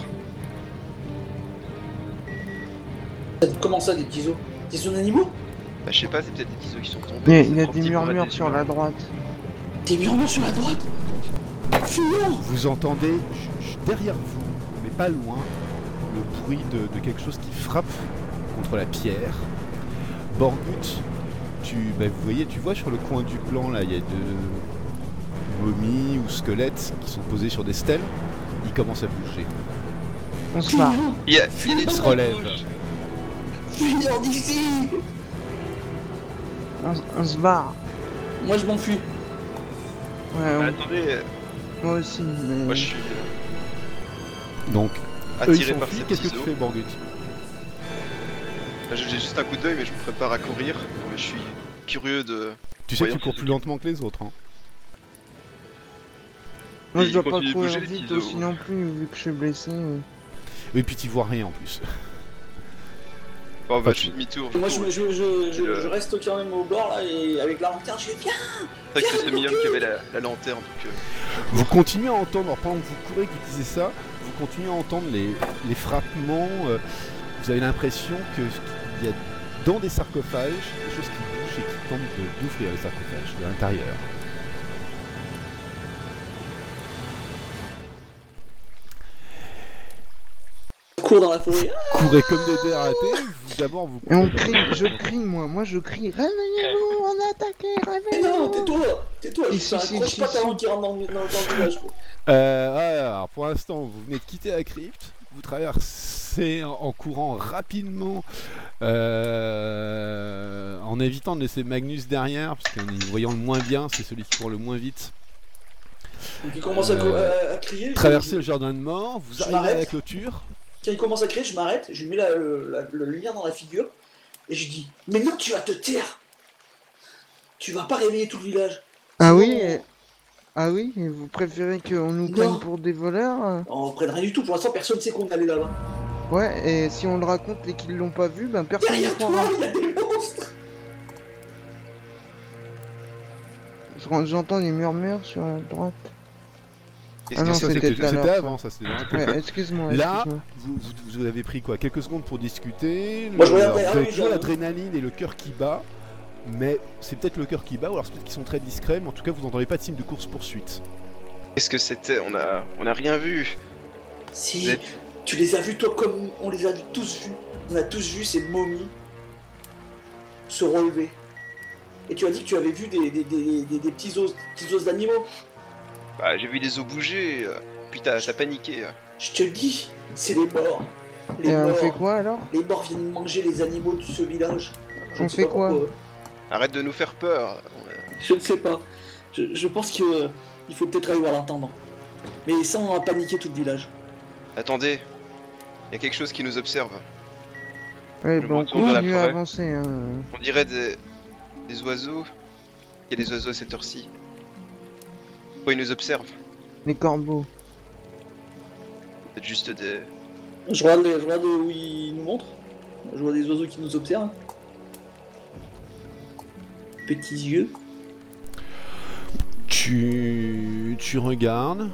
Comment ça, des petits os? Des os d'animaux?
Bah je sais pas, c'est peut-être des petits os qui sont tombés.
Il y a,
c'est
il y a
trop
des
petit pour être
murmures
des
sur
humains.
la droite.
Des murmures sur la droite? Fuyons!
Vous entendez ch- ch- derrière vous, mais pas loin, le bruit de, de quelque chose qui frappe contre la pierre. Borgut, tu, bah, vous voyez, tu vois sur le coin du plan là, il y a de momies ou squelettes qui sont posés sur des stèles. il commence à bouger.
On se barre.
Il y a, il y a des
Il se
trucs
relève.
rouges.
Fuis d'ici.
On, s- on se barre.
Moi je m'enfuis.
Ouais, on-
Mais attendez, euh,
moi aussi, mais...
moi je suis
Donc, eux, ils
attiré par
s'enfuient.
ces
Qu'est-ce que
petits
tu
os.
fais, Borgut?
Là, J'ai juste un coup d'œil, mais je me prépare à courir. Mais je suis curieux de.
Tu sais que tu
Voyons
cours
si
plus
je-
lentement que les autres. Hein.
Moi,
Il
je dois pas
continue de
courir
bouger, les
vite
petits
aussi
os.
non plus, vu que je suis blessé. euh.
Et puis, tu vois rien en plus.
Bon, bah,
Pas
je fais
tout.
demi-tour.
Moi je,
cours.
me- je, je, je,
Le-
je reste quand même au bord là et avec la lanterne je fais bien.
C'est vrai que c'est Miam qui avait la, la lanterne, donc. euh,
Vous continuez à entendre, alors, pendant que vous courez, que vous disiez ça, vous continuez à entendre les, les frappements. euh, vous avez l'impression que qu'il y a dans des sarcophages des choses qui bougent et qui tentent de- d'ouvrir les sarcophages de l'intérieur.
Je cours dans la forêt.
Courez comme des dératés, vous d'abord vous.
Et on crie, je crie moi, moi je crie, réveillez-vous, on a attaqué,
Mais non,
réveillez-vous.
tais-toi, tais-toi, je
Si,
fais un
si,
croche
si,
pas
si.
avant qu'il rentre dans, le- dans, dans le village. quoi.
Euh, ouais, alors pour l'instant, vous venez de quitter la crypte, vous traversez en, en courant rapidement, euh, en évitant de laisser Magnus derrière, parce qu'en y voyant le moins bien, c'est celui qui court le moins vite.
Donc il commence à, co-
Euh,
à- à crier. je-
Traversez
je-
le jardin de mort, vous
Je
arrivez à la
m'arrête.
clôture.
Quand il commence à crier, je m'arrête, je lui mets la, le- la, le lumière dans la figure et je dis mais non, tu vas te taire. Tu vas pas réveiller tout le village.
Ah
Sinon,
oui, et... ah oui, et vous préférez qu'on nous
Non.
prenne pour des voleurs euh
On prenne rien du tout. Pour l'instant, personne sait qu'on est allé là-bas.
Ouais, et si on le raconte et qu'ils l'ont pas vu, ben personne ne
Derrière toi,
croira.
il y a des monstres.
Je- J'entends des murmures sur la droite.
qu'est-ce
Ah
que
non,
c'est
Ça,
c'était
c'était
tout à
c'était
l'heure,
avant, ça c'était dans la
Ouais, excuse-moi,
Là,
excuse-moi.
vous, vous- vous avez pris quoi? Quelques secondes pour discuter.
Moi, je
le-
regarde
vous
derrière
avez
lui,
toujours
je-
l'adrénaline et le cœur qui bat. Mais c'est peut-être le cœur qui bat, ou alors c'est peut-être qu'ils sont très discrets, mais en tout cas vous n'entendez pas de signe de course-poursuite.
Qu'est-ce que c'était? On a, on a rien vu.
Si,
Vous êtes-
tu les as vus toi comme on les a tous vus. On a tous vu ces momies se relever. Et tu as dit que tu avais vu des, des, des, des, des petits os, petits os d'animaux.
Bah, j'ai vu les os bouger, euh, puis t'as t'as paniqué. euh.
Je te le dis, c'est les morts. Les
Et on
morts.
fait quoi alors?
Les morts viennent manger les animaux de ce village. Je
On
ne sais
fait
pas
quoi
pourquoi.
Arrête de nous faire peur. On a-
Je ne sais pas. Je, je pense qu'il faut peut-être aller voir l'intendant. Mais sans paniquer tout le village.
Attendez, il y a quelque chose qui nous observe.
Ouais,
Je
ben on
retourne dans la
continue à
forêt.
avancer. Hein.
On dirait des, des oiseaux. Il y a des oiseaux à cette heure-ci. Pourquoi ils nous observent?
Les corbeaux.
C'est juste des.
Je regarde, les- je regarde où il nous montre. Je vois des oiseaux qui nous observent. Petits yeux.
Tu, tu regardes.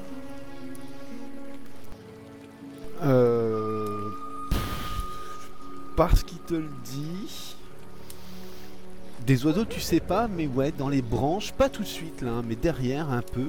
Euh, parce qu'il te le dit. Des oiseaux, tu sais pas, mais ouais, dans les branches, pas tout de suite là, hein, mais derrière un peu.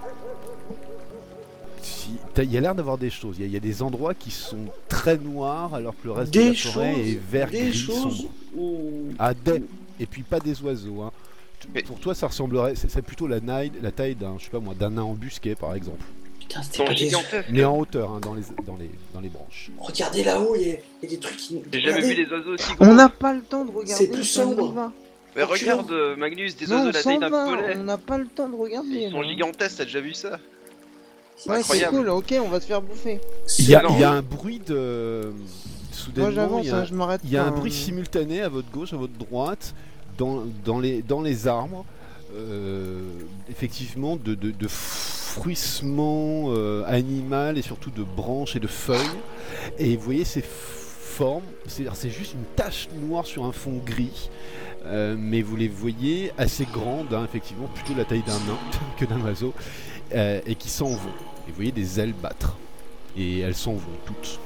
Si, t'as- il y a l'air d'avoir des choses. Il y, a- il y a des endroits qui sont très noirs alors que le reste de
Des
la forêt
choses.
est vert
Des
gris
choses
sombre.
où.
Ah, des. Et puis pas des oiseaux. Hein. Tu-
Mais-
Pour toi, ça ressemblerait. C'est c'est plutôt la, naille- la taille d'un, je sais pas moi, d'un nain embusqué par exemple.
Putain, c'était
Sont
pas des.
gigantesques.
Mais en hauteur, hein, dans, les, dans, les, dans les branches.
Regardez là-haut, il y, a- il y a des trucs qui.
J'ai jamais
Regardez.
vu des oiseaux aussi gros.
On n'a pas le temps de regarder.
C'est plus
on y
sombre.
va.
Mais regarde, euh, Magnus, des
Non,
oiseaux
on
de la
s'en
taille d'un
va,
poney.
on n'a pas le temps de regarder.
Ils sont
là.
gigantesques, t'as déjà vu ça?
Ouais, c'est
incroyable.
cool, ok, on va se faire bouffer.
Il y, a,
non.
il y a un bruit de. Soudainement,
Moi j'avance,
il y a,
hein, je m'arrête.
il y a un
pas,
bruit
hein.
simultané à votre gauche, à votre droite, dans, dans, les, dans les arbres. euh, effectivement, de, de, de fruissements euh, animal et surtout de branches et de feuilles. Et vous voyez ces formes, c'est c'est juste une tache noire sur un fond gris. Euh, mais vous les voyez assez grandes, hein, effectivement, plutôt la taille d'un nain que d'un oiseau, euh, et qui s'en vont. Et vous voyez des ailes battre. Et elles s'en vont toutes.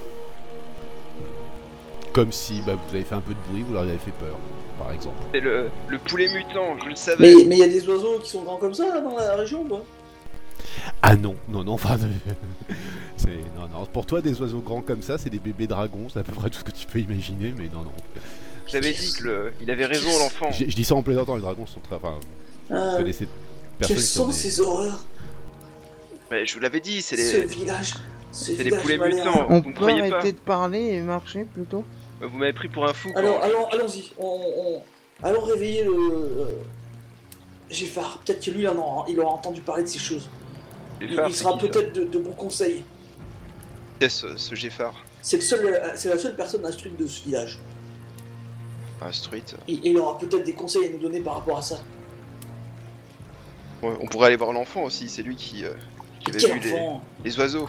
Comme si bah, vous avez fait un peu de bruit, vous leur avez fait peur, par exemple.
C'est le, le poulet mutant, je le savais.
Mais mais il y a des oiseaux qui sont grands comme ça là, dans la région, quoi.
Ah non, non, non, enfin... c'est, non, non, pour toi, des oiseaux grands comme ça, c'est des bébés dragons, c'est à peu près tout ce que tu peux imaginer, mais non, non.
J'avais dit que le... il avait raison l'enfant.
Je, je dis ça en plaisantant, les dragons sont très... Enfin, vous
Ah,
connaissez
quelles
personne qui en
sont
est-
ces horreurs?
Mais je vous l'avais dit, c'est
Ce
les.
village.
C'est des
village
poulets
m'a l'air-
mutants.
On
Vous me
peut
croyez pas?
arrêter de parler et marcher plutôt?
Vous m'avez pris pour un fou.
Alors,
quand-
allons, allons-y. On, on- Allons réveiller le. euh, Giffard. Peut-être que lui, il, en aura, il aura entendu parler de ces choses.
Les
Il,
phares,
il
c'est
sera
qui, ça?
peut-être de, de bons conseils.
Qu'est-ce ce, ce Géphard?
C'est le seul, c'est la seule personne instruite de ce village.
Instruite.
Et, et il aura peut-être des conseils à nous donner par rapport à ça.
Ouais, on pourrait aller voir l'enfant aussi, c'est lui qui, euh, qui
Mais
avait
quel
vu les,
enfant
les oiseaux.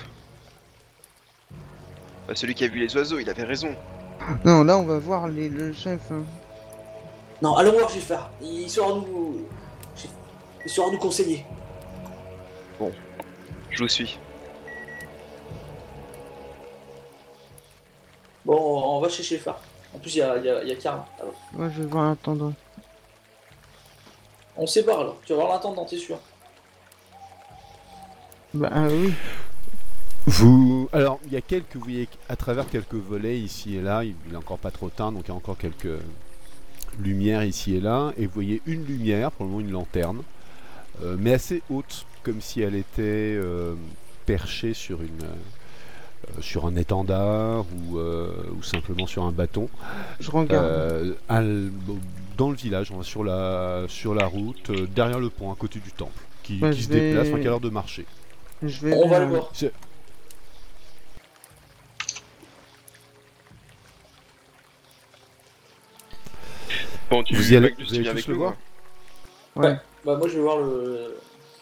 Bah, celui qui a vu les oiseaux, il avait raison.
Non, là on va voir les, le chef. hein.
Non, allons voir Giffard. Il saura nous. Il saura nous conseiller.
Je vous suis.
Bon, on va chez Giffard. En plus, il y a, il y a, il y a Karl. Alors,
Moi je vais voir l'intendant.
on se sépare alors. Tu vas voir l'intendant, t'es sûr.
Bah ah oui.
Vous... Alors, il y a quelques, vous voyez, à travers quelques volets ici et là, il n'est encore pas trop tard, donc il y a encore quelques lumières ici et là, et vous voyez une lumière, pour le moment une lanterne, euh, mais assez haute, comme si elle était euh, perchée sur une... euh, sur un étendard ou, euh, ou simplement sur un bâton.
Je regarde.
Euh, à l- dans le village, on va sur la, sur la route, euh, derrière le pont, à côté du temple, qui,
Bah,
qui
je
se déplace,
vais-
enfin, qui a l'air de marcher.
Je vais
On va
vers-
le voir.
C'est-
Bon, tu,
Vous y allez-
Magnus,
vous
tu
allez
viens
tous
avec
le
nous,
voir
hein.
Ouais.
Bah, moi, je vais voir le.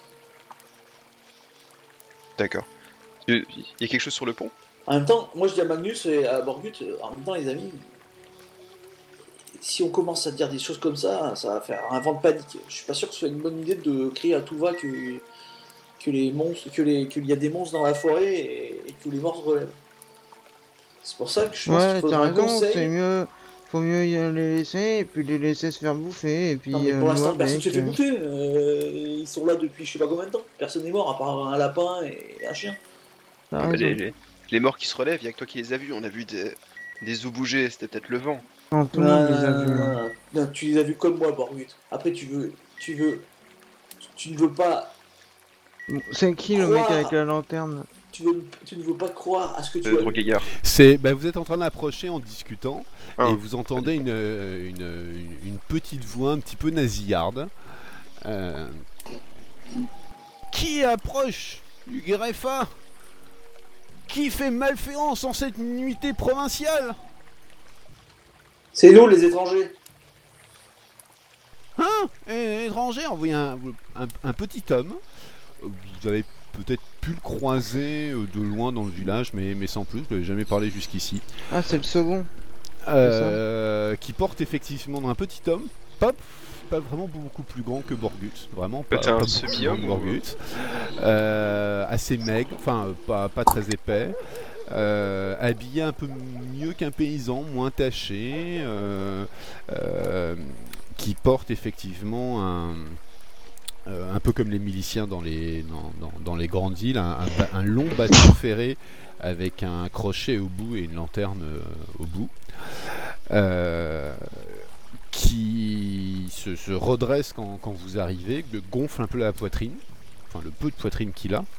D'accord. Il y a quelque chose sur le pont?
En même temps, moi, je dis à Magnus et à Borgut, euh, en même temps, les amis. Si on commence à dire des choses comme ça, ça va faire un vent de panique. Je suis pas sûr que ce soit une bonne idée de crier à tout va que, que les monstres, que les, qu'il y a des monstres dans la forêt et, et que les morts se relèvent. C'est pour ça que je pense qu'il
Ouais,
faudra
t'as
un
raison, c'est
conseil.
mieux. Faut mieux y les laisser et puis les laisser se faire bouffer et puis.
Non, mais
euh,
pour l'instant,
voir
personne ne
avec,
s'est fait
euh,
bouffer. Euh, ils sont là depuis je sais pas combien de temps. Personne n'est mort à part un lapin et un chien.
t'as
Bah,
raison.
les, les- les morts qui se relèvent, il y a que toi qui les as vus. On a vu des, des os bouger, c'était peut-être le vent.
Non, tout le monde les a
Non,
vus.
non,
hein.
non, non. Non, tu les as vus comme moi, Borgut. Après, tu veux, tu veux, tu ne veux pas,
Bon, c'est qui le mec
Croire.
avec la lanterne?
tu, veux, tu ne veux pas croire à ce que tu
Le
as vu.
Droguégard.
C'est, bah, vous êtes en train d'approcher en discutant
Ah.
et vous entendez une, euh, une, une- une petite voix un petit peu nasillarde euh, qui approche du greffa, qui fait malférence en cette nuitée provinciale.
C'est nous, les étrangers.
Hein? Et étranger, envoyez un, un, un petit homme. Vous avez peut-être pu le croiser euh, de loin dans le village, mais, mais sans plus, vous n'avez jamais parlé jusqu'ici.
Ah, c'est le second.
Euh, qui porte effectivement un petit homme, pas, pas vraiment beaucoup plus grand que Borgut, vraiment pas,
Peut-être un
pas beaucoup plus
semi-homme
grand que Borgut, euh, assez maigre, enfin euh, pas, pas très épais, euh, habillé un peu mieux qu'un paysan, moins taché, euh, euh, qui porte effectivement un, euh, un peu comme les miliciens dans les, dans, dans- dans les grandes villes, un, un ba- un long bâton ferré avec un crochet au bout et une lanterne euh, au bout, euh, qui se, se redresse quand, quand vous arrivez, le gonfle un peu la poitrine, enfin le peu de poitrine qu'il a.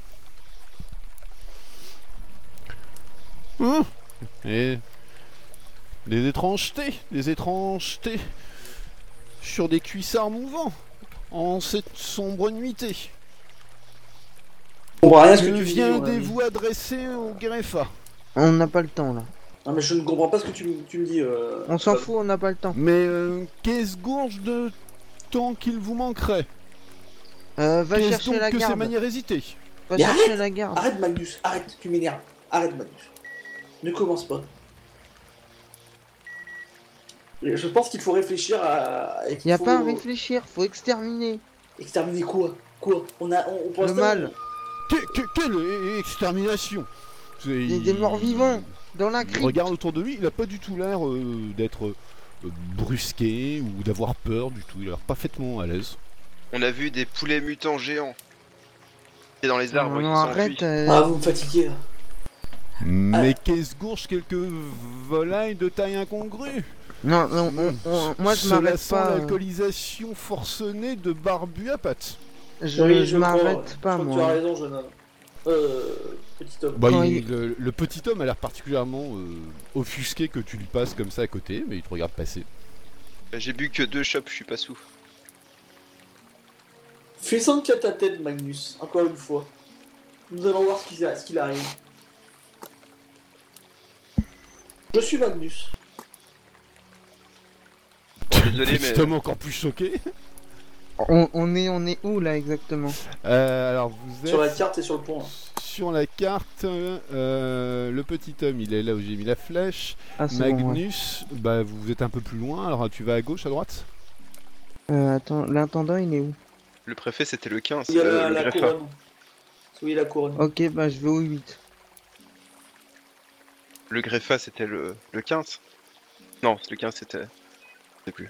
Hum, et des étrangetés, des étrangetés sur des cuissards mouvants en cette sombre nuitée.
On comprend rien à ce
Que
que tu dis.
vient
mon ami.
vous adresser au greffa?
On n'a pas le temps là.
Non, mais je ne comprends pas ce que tu, me- tu me dis. euh,
On s'en
Bob.
fout, on n'a pas le temps.
Mais euh, qu'est-ce gourge de temps qu'il vous manquerait?
Euh, va
Qu'est-ce
chercher
donc
la
que ces
garde.
manières hésitées?
Va
Mais
chercher
arrête
la garde.
Arrête, Magnus. Arrête. Tu m'énerves. Arrête, Magnus. Ne commence pas. Je pense qu'il faut réfléchir à. et qu'il
Y a
faut
pas à réfléchir, faut exterminer.
Exterminer quoi? Quoi? On a. On, pour
Le
l'instant,
mal.
Que- que- quelle é- extermination! C'est-
Des- des morts vivants, dans la
Il
crypte.
regarde autour de lui, il a pas du tout l'air euh, d'être euh, brusqué ou d'avoir peur du tout, il a l'air parfaitement à l'aise.
On a vu des poulets mutants géants. Et dans les arbres
Non,
qui
non, arrête.
s'enfuient.
euh,
Ah, vous me fatiguez là.
Mais qu'est-ce gourge quelques volailles de taille incongrue?
Non, non, on- on- moi je
Cela
m'arrête
sent
pas. euh,
l'alcoolisation forcenée de barbu à pattes.
Je,
Oui,
je
je crois.
m'arrête
Je
pas
crois que tu as
moi.
raison, jeune homme. Euh, petit homme.
Bah,
Quand
il-
il-
le, le petit homme a l'air particulièrement euh, offusqué que tu lui passes comme ça à côté, mais il te regarde passer.
Bah, J'ai bu que deux chopes, je suis pas sous.
Fais sentir à ta tête, Magnus, encore une fois. Nous allons voir ce qu'il a- ce qu'il arrive. Je suis Magnus.
Désolé,
Le petit
mais-
homme encore plus choqué.
On, on est on est où là exactement?
Euh, alors vous êtes
Sur la carte et sur le pont. Là.
sur la carte. euh, le petit homme, il est là où j'ai mis la flèche.
Ah c'est bon, ouais.
Magnus, bah vous êtes un peu plus loin. Alors tu vas à gauche, à droite.
Euh, attends, l'intendant il est où?
Le préfet c'était le quinze,
Il y a
euh,
la,
le
la
greffa.
couronne. Oui, la couronne.
Ok, bah je vais au huit.
Le greffa c'était le, le quinze. Non, le quinze c'était... Je sais plus.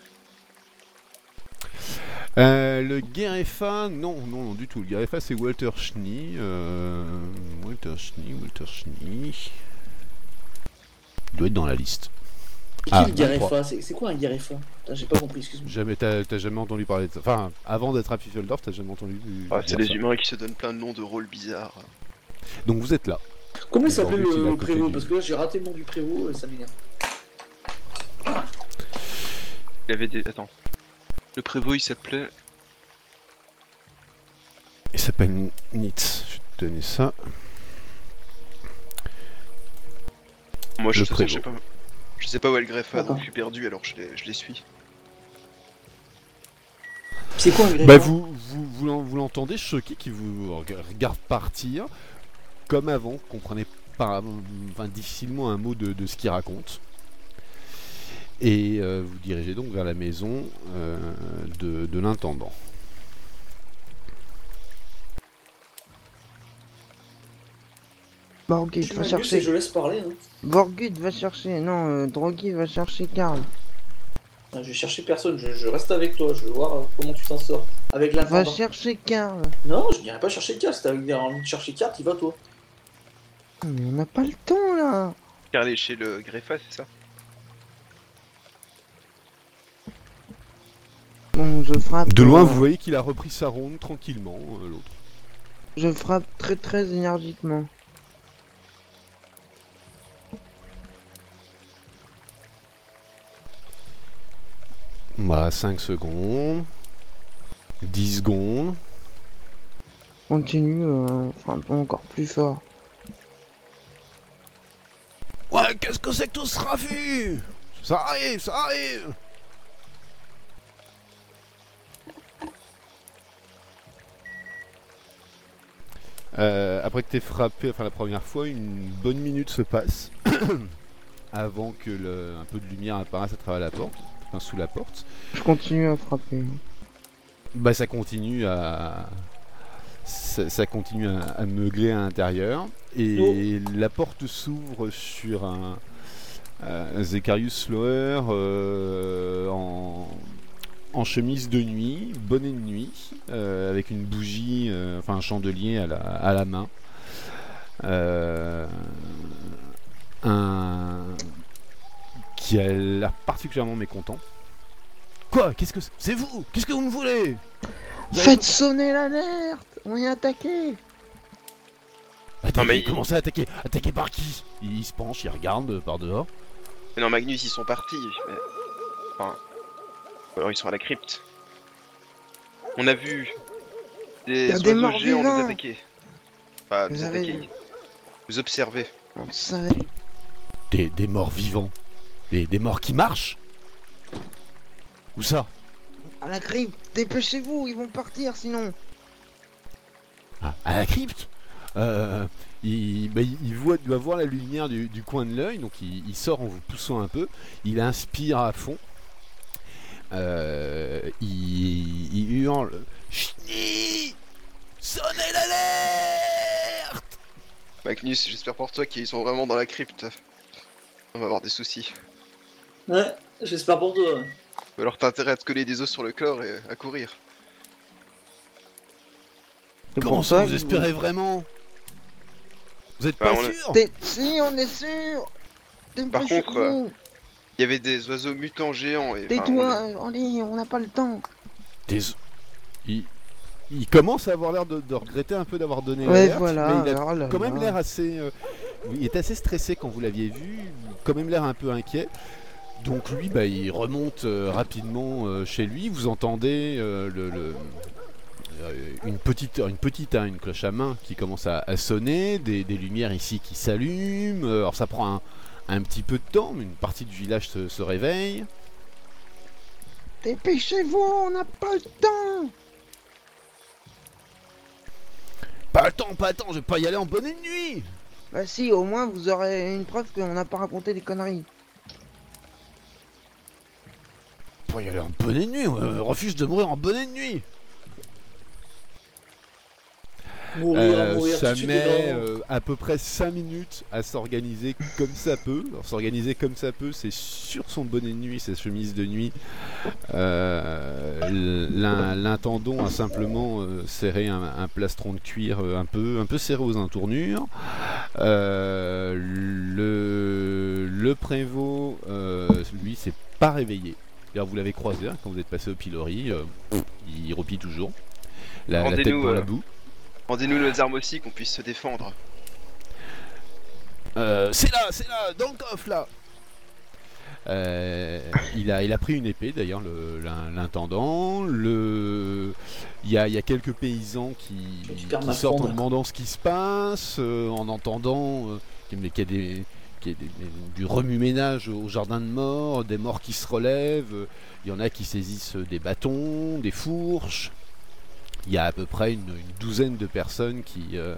Euh, le Guerefa, non, non, non, du tout. Le Guerefa, c'est Walter Schnee. Euh... Walter Schnee, Walter Schnee. Il doit être dans la liste.
Et qui
Ah,
le Guerefa?
vingt-trois.
C'est c'est quoi un Guerefa? Putain, j'ai pas compris, excuse-moi.
Jamais, t'as t'as jamais entendu parler de ça. Enfin, avant d'être à Fisseldorf, t'as jamais entendu.
Ah,
dire
c'est les
ça.
humains qui se donnent plein de noms de rôles bizarres.
Donc vous êtes là.
Comment il s'appelait
Aujourd'hui, il est
le,
à
le
côté
prévôt?
du-
Parce que là, j'ai raté le nom du prévôt et ça m'énerve.
Il y avait des... Attends. Le prévôt il s'appelait...
Il s'appelle Nitz. Je vais te donner ça.
Moi je,
Le
de toute façon, je sais pas... Je sais pas où est le greffa,
D'accord.
donc je suis perdu alors je les, je les suis.
C'est quoi un Guerefa?
Bah vous, vous, vous, l'en- vous l'entendez choqué qui vous reg- regarde partir. Comme avant, vous comprenez pas, enfin, difficilement un mot de, de ce qu'il raconte. Et euh, vous dirigez donc vers la maison euh, de, de l'intendant.
Borgud
Je suis
va
Magnus et
chercher.
je laisse parler. Hein.
Borgud va chercher. Non, euh, Droguy va chercher Karl.
Ah, je vais chercher personne, je, je reste avec toi, je veux voir euh, comment tu t'en sors. Avec
Va
l'intendant.
chercher Karl.
Non, je n'irai pas chercher carte, si t'as envie de chercher carte, il va toi.
Mais on n'a pas le temps là.
Karl est chez le greffa, c'est ça?
Bon, je frappe.
De loin,
euh,
vous voyez qu'il a repris sa ronde tranquillement, euh, l'autre.
Je frappe très très énergiquement.
Voilà, cinq secondes. dix secondes.
Continue, euh, frappe encore plus fort.
Ouais, qu'est-ce que c'est que tout ce raffut? Ça arrive, ça arrive. Euh, après que t'aies frappé, enfin la première fois, une bonne minute se passe avant que le, un peu de lumière apparaisse à travers la porte, enfin sous la porte.
Je continue à frapper.
Bah ça continue à ça, ça continue à, à meugler à l'intérieur et la porte s'ouvre sur un, un Zecharius Slower euh, en, en chemise de nuit, bonnet de nuit, euh, avec une bougie, euh, enfin un chandelier à la, à la main. Euh, un qui a l'air particulièrement mécontent. Quoi? Qu'est-ce que c'est? C'est vous? Qu'est-ce que vous me voulez? Vous avez-
Faites sonner l'alerte. On est attaqué.
Attends,
Non, mais
mais
il-
comment ça attaquer? Attaqué par qui? il, il se penche, il regarde euh, par dehors.
Mais non, Magnus ils sont partis, mais... Enfin... ou alors ils sont à la crypte. On a vu des
Y a des
oiseaux
morts
géants nous
vivants.
attaquer. Enfin,
Vous
nous
avez-
attaquer. Vous observez.
On le savait.
Des, des morts vivants. Des, des morts qui marchent. Où ça?
À la crypte. Dépêchez-vous, ils vont partir sinon.
Ah, à la crypte. Euh, il, bah, il, il voit, il doit voir la lumière du, du coin de l'œil, donc il, il sort en vous poussant un peu. Il inspire à fond. Euh, il, il hurle. Ch'ni! Sonnez l'alerte!
Magnus, j'espère pour toi qu'ils sont vraiment dans la crypte. On va avoir des soucis.
Ouais, j'espère pour toi. ouais.
Ou alors t'as intérêt à te coller des os sur le corps et à courir.
C'est
Comment
pour
ça,
ça
vous
que
espérez vraiment? Vous êtes
Bah,
pas
on est-
sûr?
T'es- Si, on est sûr.
Par contre,
Dépêchez-vous.
Il y avait des oiseaux mutants géants et... enfin,
Tais-toi, allez, on n'a pas le temps.
Des... Il... il commence à avoir l'air de, de regretter un peu d'avoir donné
Ouais,
l'alerte,
voilà.
mais il a
oh là
quand même
là.
l'air assez... euh, il est assez stressé quand vous l'aviez vu, quand même l'air un peu inquiet. Donc lui, bah, il remonte euh, rapidement euh, chez lui. Vous entendez euh, le, le- euh, une petite, une petite, hein, une cloche à main qui commence à, à sonner, des, des lumières ici qui s'allument. Euh, Alors ça prend un, un petit peu de temps, mais une partie du village se, se réveille.
Dépêchez-vous, on n'a pas le temps.
Pas le temps, pas le temps, je vais pas y aller en bonne nuit.
Bah si, au moins vous aurez une preuve qu'on n'a pas raconté des conneries.
Pas y aller en bonne nuit, euh, refuse de mourir en bonne nuit.
Mourir,
Euh,
mourir,
ça
tout de
met
suite,
euh, à peu près cinq minutes à s'organiser comme ça peut. Alors, s'organiser comme ça peut, c'est sur son bonnet de nuit, sa chemise de nuit. Euh, l'in- L'intendant a simplement euh, serré un, un plastron de cuir euh, un peu, un peu serré aux entournures. Euh, le, le prévôt, euh, lui, s'est pas réveillé. D'ailleurs, vous l'avez croisé hein, quand vous êtes passé au pilori, euh, il replie toujours. La, la tête
Rendez-nous,
dans la
euh,
boue.
Rendez-nous nos armes aussi, qu'on puisse se défendre.
Euh, c'est là, c'est là, dans le coffre là. Euh, il, a, il a pris une épée d'ailleurs, le- l'in- l'intendant. Le... Il, y a, il y a quelques paysans qui,
Je perds
qui
ma
sortent en
fronde.
demandant ce qui se passe, euh, en entendant euh, qu'il y a, des, qu'il y a des- du remue-ménage au jardin de mort, des morts qui se relèvent. Il y en a qui saisissent des bâtons, des fourches. Il y a à peu près une, une douzaine de personnes qui, euh,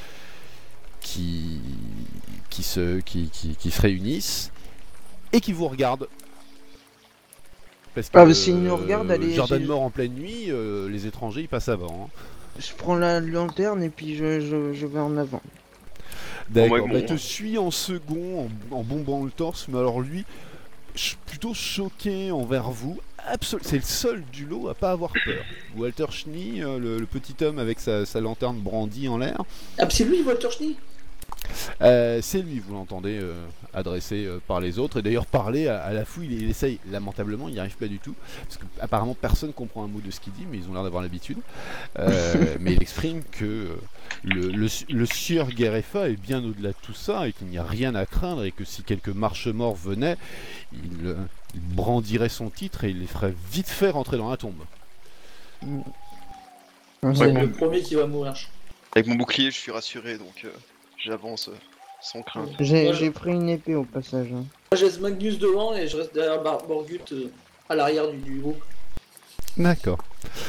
qui, qui, se, qui, qui, qui se réunissent et qui vous regardent. Parce que
Ah, bah, s'ils nous regardent,
euh,
allez,
jardin
j'ai-
de mort en pleine nuit, euh, les étrangers ils passent avant. hein.
Je prends la lanterne et puis je, je, je vais en avant.
D'accord,
moi,
bah,
bon,
il te suit en second, en, en bombant le torse, mais alors lui, ch- plutôt choqué envers vous. Absol- c'est le seul du lot à pas avoir peur. Walter Schnee, euh, le, le petit homme avec sa, sa lanterne brandie en l'air,
Ah, c'est lui, Walter Schnee.
Euh, c'est lui, vous l'entendez euh, adressé euh, par les autres, et d'ailleurs parler à, à la foule, il, il essaye lamentablement, il n'y arrive pas du tout, parce que apparemment personne comprend un mot de ce qu'il dit, mais ils ont l'air d'avoir l'habitude. Euh, mais il exprime que euh, le, le, le sieur Guerefa est bien au-delà de tout ça, et qu'il n'y a rien à craindre, et que si quelques marche-morts venaient, il, euh, il brandirait son titre et il les ferait vite fait rentrer dans la tombe.
C'est
Ouais,
le
bon.
premier qui va mourir.
Avec mon bouclier, je suis rassuré, donc euh, j'avance euh, sans crainte.
J'ai
Moi,
j'ai pris une épée au passage. hein.
Moi, je laisse Magnus devant et je reste derrière Bar- Borgut euh, à l'arrière du, du groupe.
D'accord.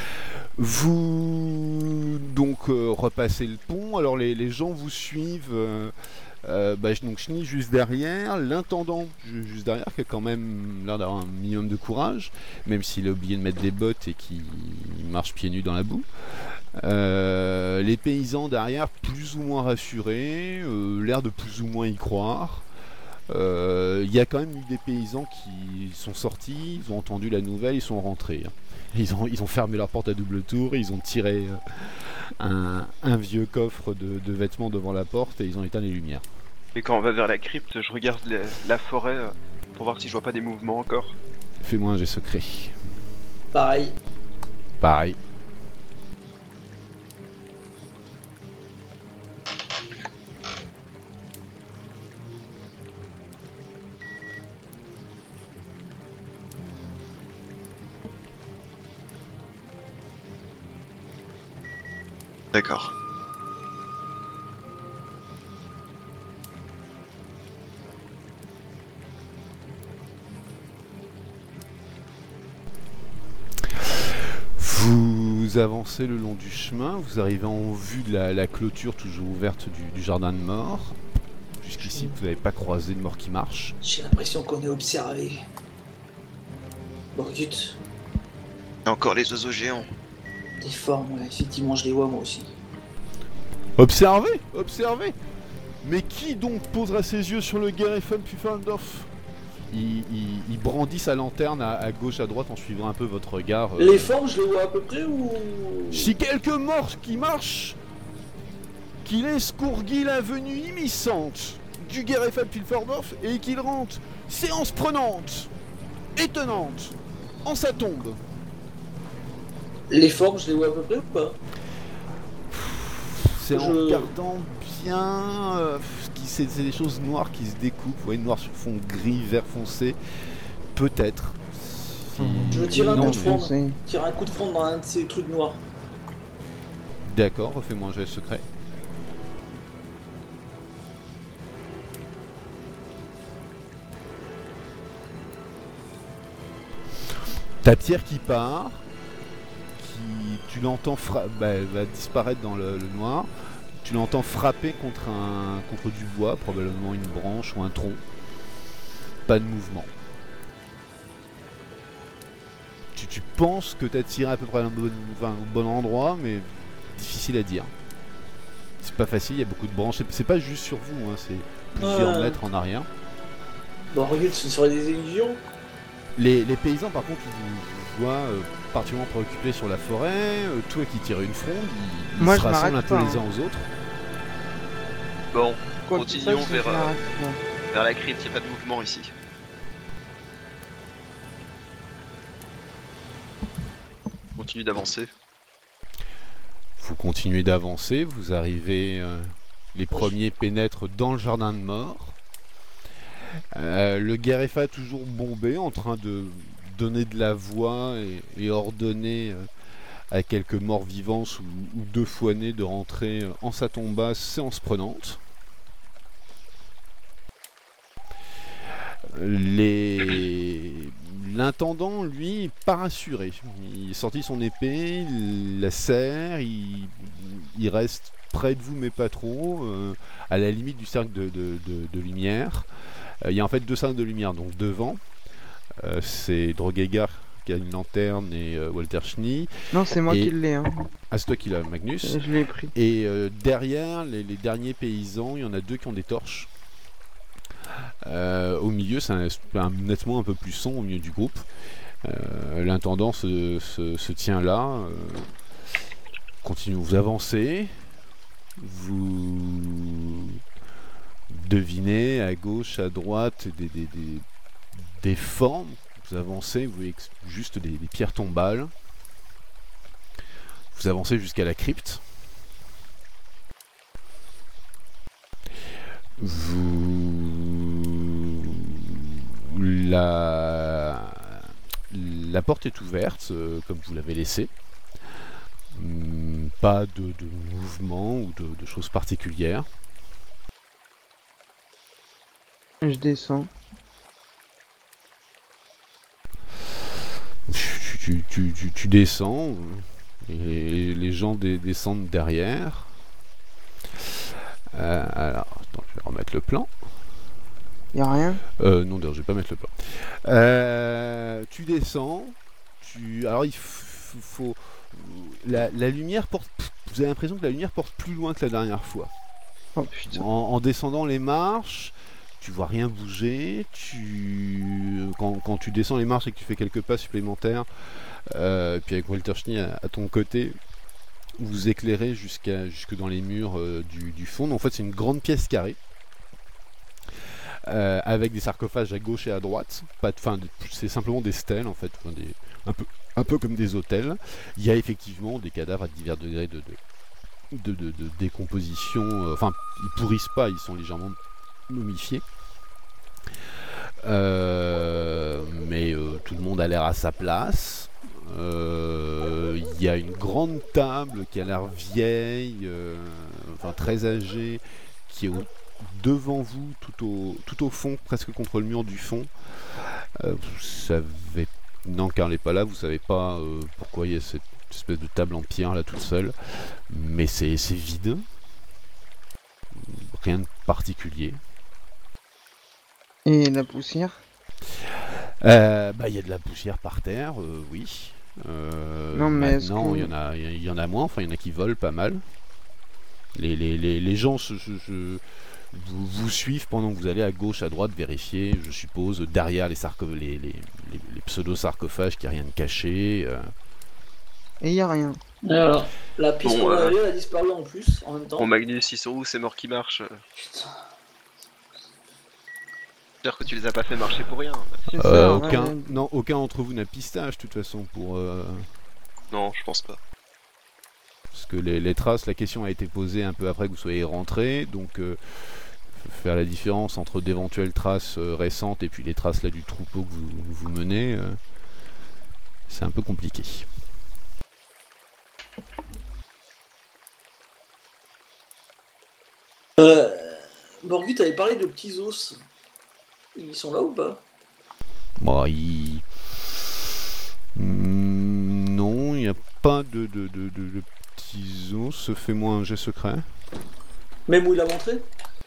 Vous donc euh, repassez le pont, alors les, les gens vous suivent, euh, euh, bah, donc Schnee juste derrière, l'intendant ju- juste derrière qui a quand même l'air d'avoir un minimum de courage, même s'il a oublié de mettre des bottes et qu'il marche pieds nus dans la boue. Euh, les paysans derrière plus ou moins rassurés, euh, l'air de plus ou moins y croire. Euh, Il y a quand même eu des paysans qui sont sortis, ils ont entendu la nouvelle, ils sont rentrés. hein. Ils ont, ils ont fermé leur porte à double tour, ils ont tiré euh, un, un vieux coffre de, de vêtements devant la porte et ils ont éteint les lumières.
Et quand on va vers la crypte, je regarde la, la forêt euh, pour voir si je vois pas des mouvements encore.
Fais-moi un jet secret.
Pareil.
Pareil.
D'accord.
Vous avancez le long du chemin, vous arrivez en vue de la, la clôture toujours ouverte du, du jardin de mort. Jusqu'ici, vous n'avez pas croisé de mort qui marche.
J'ai l'impression qu'on est observé. Borgut,
Et encore les oiseaux géants.
des formes, ouais, effectivement, je les vois moi aussi.
Observez, observez. Mais qui donc posera ses yeux sur le Gerefen Pfeffendorf? il, il, il brandit sa lanterne à, à gauche, à droite en suivant un peu votre regard. euh.
Les formes, je les vois à peu près ou.
Si quelques morts qui marchent, qu'il escourguit la venue imminente du Gerefen Pfeffendorf et qu'il rentre séance prenante, étonnante, en sa tombe.
Les formes, je les vois à peu près ou pas?
C'est en
Je-
regardant bien. euh, qui c'est, c'est des choses noires qui se découpent. Vous voyez, noir sur fond gris, vert foncé. Peut-être. Si-
Je veux tirer un
Non,
coup de
mais-
fronde.
foncé.
Tire un coup de fronde dans un de ces trucs noirs.
D'accord, refais-moi un jet secret. Ta pierre qui part, qui, tu l'entends fra- bah, elle va disparaître dans le, le noir. Tu l'entends frapper contre un contre du bois, probablement une branche ou un tronc. Pas de mouvement. Tu, tu penses que tu as tiré à peu près au bon, enfin, au bon endroit, mais difficile à dire. C'est pas facile, il y a beaucoup de branches. C'est- C'est pas juste sur vous, hein, c'est plusieurs
Ouais.
mètres en arrière.
Bon, regarde, ce serait des illusions.
Les, les paysans, par contre, vous, vous voient euh, particulièrement préoccupés sur la forêt. euh, toi qui tires une fronde, ils, ils
Moi,
se
je
rassemblent un
m'arrête
peu
pas,
les uns
hein.
aux autres.
Bon,
Quoi que
continuons
ça, je
vers,
fais
euh,
la race, moi.
vers la crypte, y a pas de mouvement ici. Continue d'avancer.
Vous continuez d'avancer, vous arrivez, euh, les premiers pénètrent dans le jardin de mort. Euh, le Guéréfa toujours bombé, en train de donner de la voix et, et ordonner euh, à quelques morts vivants ou, ou deux fois nés de rentrer euh, en sa tomba, séance prenante. Les... L'intendant, lui, pas rassuré. Il est sorti son épée, il la serre, il, il reste près de vous, mais pas trop, euh, à la limite du cercle de, de- de- de lumière. Euh, il y a en fait deux cercles de lumière, donc devant, euh, c'est Drogegar qui a une lanterne et euh, Walter Schnee.
Non, c'est moi
Et-
qui l'ai, hein.
Ah, c'est toi qui l'as, Magnus.
Je l'ai pris.
Et euh, derrière, les, les derniers paysans, il y en a deux qui ont des torches. Euh, au milieu, c'est un, un- nettement un peu plus sombre au milieu du groupe. Euh, L'intendant se, se- se tient là. euh, continue, vous avancez. Vous devinez à gauche, à droite des, des, des- des formes. Vous avancez, vous voyez que c'est juste des, des pierres tombales. Vous avancez jusqu'à la crypte. Vous... La... La porte est ouverte, euh, comme vous l'avez laissée. Hum, Pas de, de mouvement ou de, de choses particulières.
Je descends.
Tu, tu- tu- tu- tu descends, euh, et les gens dé- descendent derrière. Euh, alors, attends, je vais remettre le plan.
Y'a rien.
Euh, non, d'ailleurs, je vais pas mettre le plan. Euh, tu descends. Tu... Alors, il f- faut. La, la lumière porte. Vous avez l'impression que la lumière porte plus loin que la dernière fois.
Oh putain.
En, en descendant les marches, tu vois rien bouger. Tu... Quand, quand tu descends les marches et que tu fais quelques pas supplémentaires, euh, puis avec Walter Schnee à, à ton côté, vous éclairez jusqu'à, jusque dans les murs euh, du, du fond. En fait, c'est une grande pièce carrée. Euh, avec des sarcophages à gauche et à droite. Pas de, fin, de- c'est simplement des stèles en fait, enfin, des, un, peu, un peu comme des hôtels. Il y a effectivement des cadavres à divers degrés de, de, de, de- de décomposition. euh, Enfin, ils pourrissent pas, ils sont légèrement momifiés. Euh, mais euh, tout le monde a l'air à sa place. Euh, Il y a une grande table qui a l'air vieille, euh, enfin très âgée, qui est au- devant vous, tout au, tout au fond, presque contre le mur du fond. Euh, vous savez, non, car elle n'est pas là, vous savez pas euh, pourquoi il y a cette espèce de table en pierre là toute seule, mais c'est c'est vide, rien de particulier.
Et la poussière.
Euh, bah, il y a de la poussière par terre, euh, oui. Euh,
Non, mais est-ce
maintenant,
qu'on-
il y en a, il y en a moins. Enfin, il y en a qui volent pas mal. Les, les, les, les gens se, se- se- vous, vous suivent pendant que vous allez à gauche, à droite, vérifier, je suppose, derrière les, sarco- les, les, les, les pseudo-sarcophages, qu'il n'y a rien de caché. euh.
Et y'a rien.
Et alors, la piste
Bon,
qu'on
euh,
avait, elle a disparu en plus, en même temps.
Bon, Magnus, ils sont où ces morts qui marchent?
Putain.
J'espère que tu les as pas fait marcher pour rien.
C'est
Euh,
ça,
aucun,
ouais.
non, aucun d'entre vous n'a pistage, de toute façon, pour, euh,
Non, je pense pas.
Parce que les, les traces, la question a été posée un peu après que vous soyez rentré, donc euh, faire la différence entre d'éventuelles traces euh, récentes et puis les traces là du troupeau que vous, vous menez, euh, c'est un peu compliqué.
Euh, Borgu, t'avais parlé de petits os. Ils sont là ou pas?
Bon, il... Hmm, non, il n'y a pas de, de, de, de, de petits os. Fais-moi un jet secret.
Même où il a montré?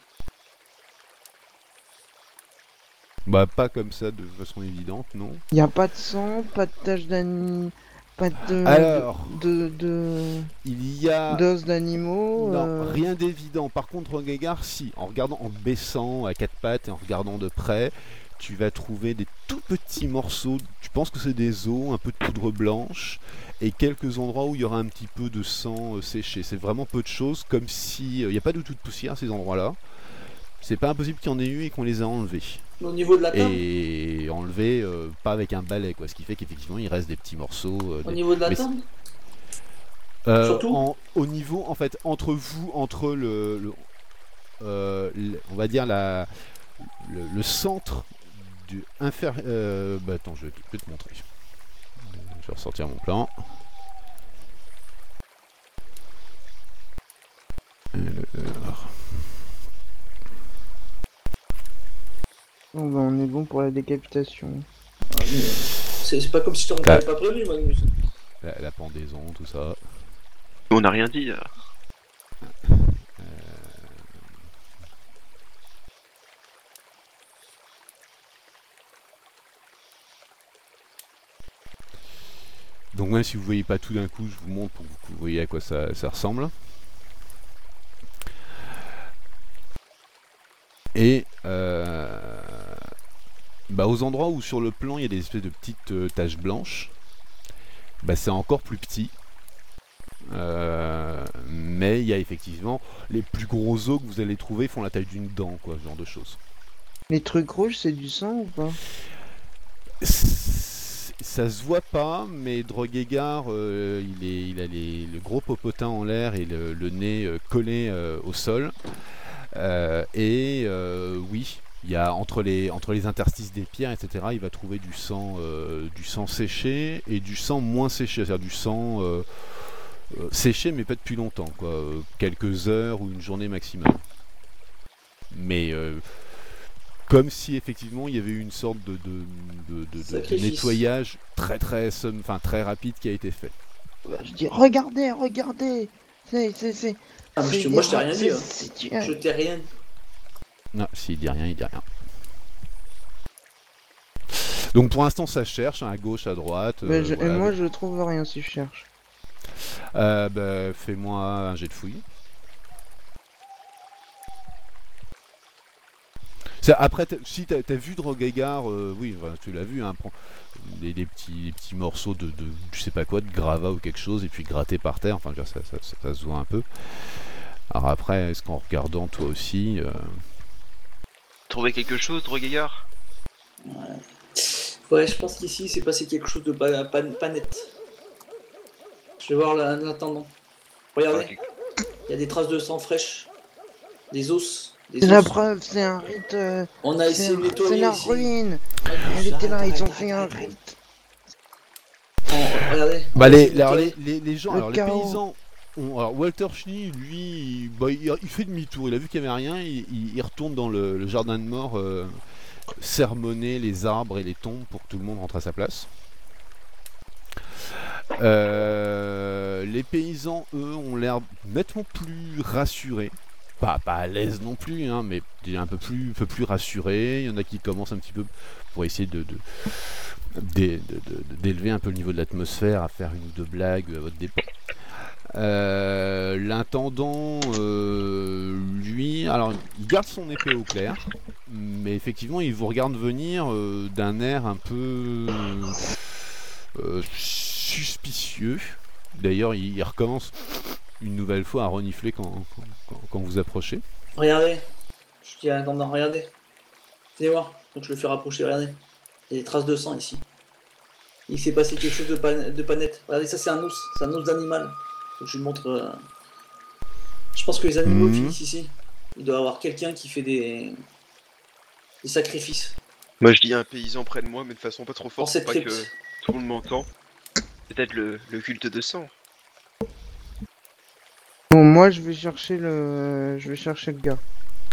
Bah, pas comme ça de façon évidente, non.
Y a pas de sang, pas de taches d'animaux, pas de.
Alors,
de. de.
il y a...
d'os d'animaux.
Non,
euh,
rien d'évident. Par contre, Gégard, si, en regardant, en baissant à quatre pattes et en regardant de près, tu vas trouver des tout petits morceaux. Tu penses que c'est des os, un peu de poudre blanche, et quelques endroits où il y aura un petit peu de sang euh, séché. C'est vraiment peu de choses, comme si il n'y a pas du tout de poussière à ces endroits-là. C'est pas impossible qu'il y en ait eu et qu'on les a enlevés.
Au niveau de la table?
Et enlevés, euh, pas avec un balai, quoi. Ce qui fait qu'effectivement, il reste des petits morceaux. euh,
Au
des-
niveau de la
Mais
table?
Euh,
Surtout
en- au niveau, en fait, entre vous, entre le, le- euh, le- on va dire la, le, le centre du inférieur. Euh, bah attends, je vais je vais te montrer. Je vais ressortir mon plan. Alors,
Bon, bah, on est bon pour la décapitation.
C'est c'est pas comme si on
T'as-
t'avait pas prévenu, Magnus.
la, la pendaison, tout ça.
On n'a rien dit. euh.
Donc même si vous voyez pas tout d'un coup, je vous montre pour que vous voyez à quoi ça, ça ressemble. Et euh, bah, aux endroits où sur le plan il y a des espèces de petites euh, taches blanches, bah, c'est encore plus petit. Euh, mais il y a effectivement les plus gros os que vous allez trouver font la taille d'une dent, quoi, ce genre de choses.
Les trucs rouges, c'est du sang ou pas?
Ça se voit pas, mais Droguegar, euh, il, est, il a les, le gros popotin en l'air et le, le nez euh, collé euh, au sol. Euh, et euh, oui, il y a entre les, entre les interstices des pierres, et cetera, il va trouver du sang, euh, du sang séché et du sang moins séché, c'est-à-dire du sang euh, euh, séché mais pas depuis longtemps, quoi, euh, quelques heures ou une journée maximum. Mais euh, comme si effectivement il y avait eu une sorte de, de, de, de- de
Sacrifice.
nettoyage très très, somme- enfin, très rapide qui a été fait.
Bah, je dis, regardez, regardez. C'est, c'est, c'est.
Ah, mais je
c'est
te- moi,
des
je t'ai rien
ra-
dit,
c'est-
hein.
c'est du-
Je t'ai rien dit.
Non, s'il dit rien, il dit rien. Donc pour l'instant ça cherche, hein, à gauche, à droite.
Bah,
euh,
je-
voilà.
et moi, je trouve rien si je cherche.
Euh, bah, fais-moi un jet de fouille. Ça, après, t'as- si t'as as vu Droguegar, euh, oui, voilà, tu l'as vu, hein, prends des, des petits, des petits morceaux de, de, je sais pas quoi, de gravat ou quelque chose, et puis gratter par terre, enfin, je veux dire, ça, ça, ça, ça se voit un peu. Alors après, est-ce qu'en regardant toi aussi, euh,
Trouver quelque chose, Droguegar?
Ouais, je pense qu'ici, il s'est passé quelque chose de pas, pas, pas net. Je vais voir là, en attendant. Regardez,
Ok.
il y a des traces de sang fraîche. Des os. Des
C'est la
os.
preuve, c'est un rite. euh,
On a
c'est
essayé de
un- c'est
nettoyer
la
ici.
ruine.
Magnus,
Elle était là,
arrête,
ils ont
arrête,
fait un
arrête, arrête.
rite.
On- Regardez. on
bah
a
les,
essayé de
alors, les,
nettoyer.
les, les gens,
Le
alors les
chaos.
paysans, ont, alors Walter Schnee, lui, il, bah, il, il fait demi-tour, il a vu qu'il n'y avait rien, il, il- il retourne dans le, le jardin de mort, euh, sermonner les arbres et les tombes pour que tout le monde rentre à sa place. Euh, les paysans, eux, ont l'air nettement plus rassurés. Pas, pas à l'aise non plus, hein, mais déjà un peu plus, un peu plus rassurés. Il y en a qui commencent un petit peu pour essayer de, de- d'é- de- de- d'élever un peu le niveau de l'atmosphère, à faire une ou deux blagues à votre dépens. Euh, l'intendant, euh, lui, alors il garde son épée au clair, mais effectivement il vous regarde venir euh, d'un air un peu euh, suspicieux. D'ailleurs il, il recommence une nouvelle fois à renifler quand, quand, quand- quand vous approchez.
Regardez. Je dis à l'intendant, regardez. Venez voir. Donc je le fais rapprocher, regardez. Il y a des traces de sang ici. il s'est passé quelque chose de pas, de pas net. Regardez, ça c'est un os, c'est un os d'animal. Faut que je lui montre. euh, Je pense que les animaux
Mhm.
finissent ici. Il doit y avoir quelqu'un qui fait des, des sacrifices
Moi je dis un paysan près de moi, mais de façon pas trop
dans
forte
cette
pour pas
crypte.
que tout le monde m'entend. Peut-être le, le culte de sang.
Bon, moi je vais chercher le. Je vais chercher le gars.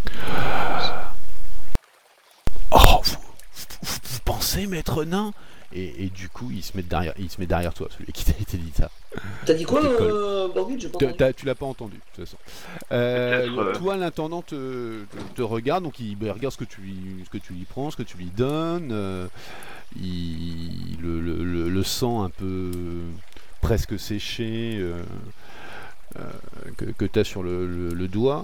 Oh, vous, vous- vous pensez, maître nain et, et du coup, il se met derrière, il se met derrière toi, celui qui t'a été dit ça.
T'as dit quoi,
Il te colle.
euh, Borgul? J'ai pas
T'as-
entendu.
t'as- tu l'as pas entendu, de toute façon. Euh,
Peut-être, euh,
Toi, l'intendant te, te- te regarde, donc il, bah, il regarde ce que tu lui, ce que tu lui prends, ce que tu lui donnes. euh, il, le, le- le- le sang un peu presque séché euh, euh, que, que tu as sur le, le- le doigt.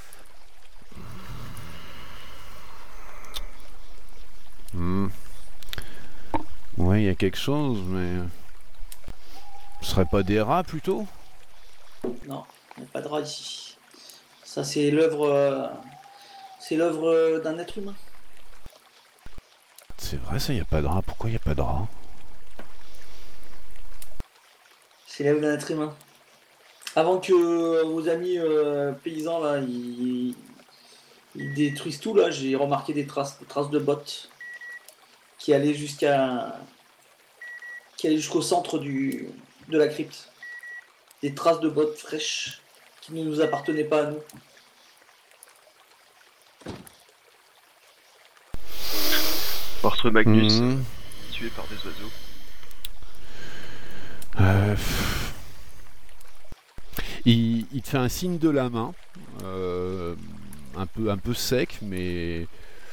Hmm. Ouais, il y a quelque chose, mais ce serait pas des rats plutôt?
Non, il n'y a pas de rat ici. Ça, c'est l'œuvre. euh, C'est l'œuvre euh, d'un être humain.
C'est vrai, ça, il y a pas de rats. Pourquoi il y a pas de rats?
C'est l'œuvre d'un être humain. Avant que euh, vos amis euh, paysans là, ils, ils détruisent tout là, j'ai remarqué des traces, des traces de bottes qui allaient jusqu'à, qui allaient jusqu'au centre du, de la crypte. Des traces de bottes fraîches qui ne nous appartenaient pas à nous.
Monstre Magnus,
Mhm.
tué par des oiseaux.
Euh, pff. il, il te fait un signe de la main, euh, un, peu, un peu sec, mais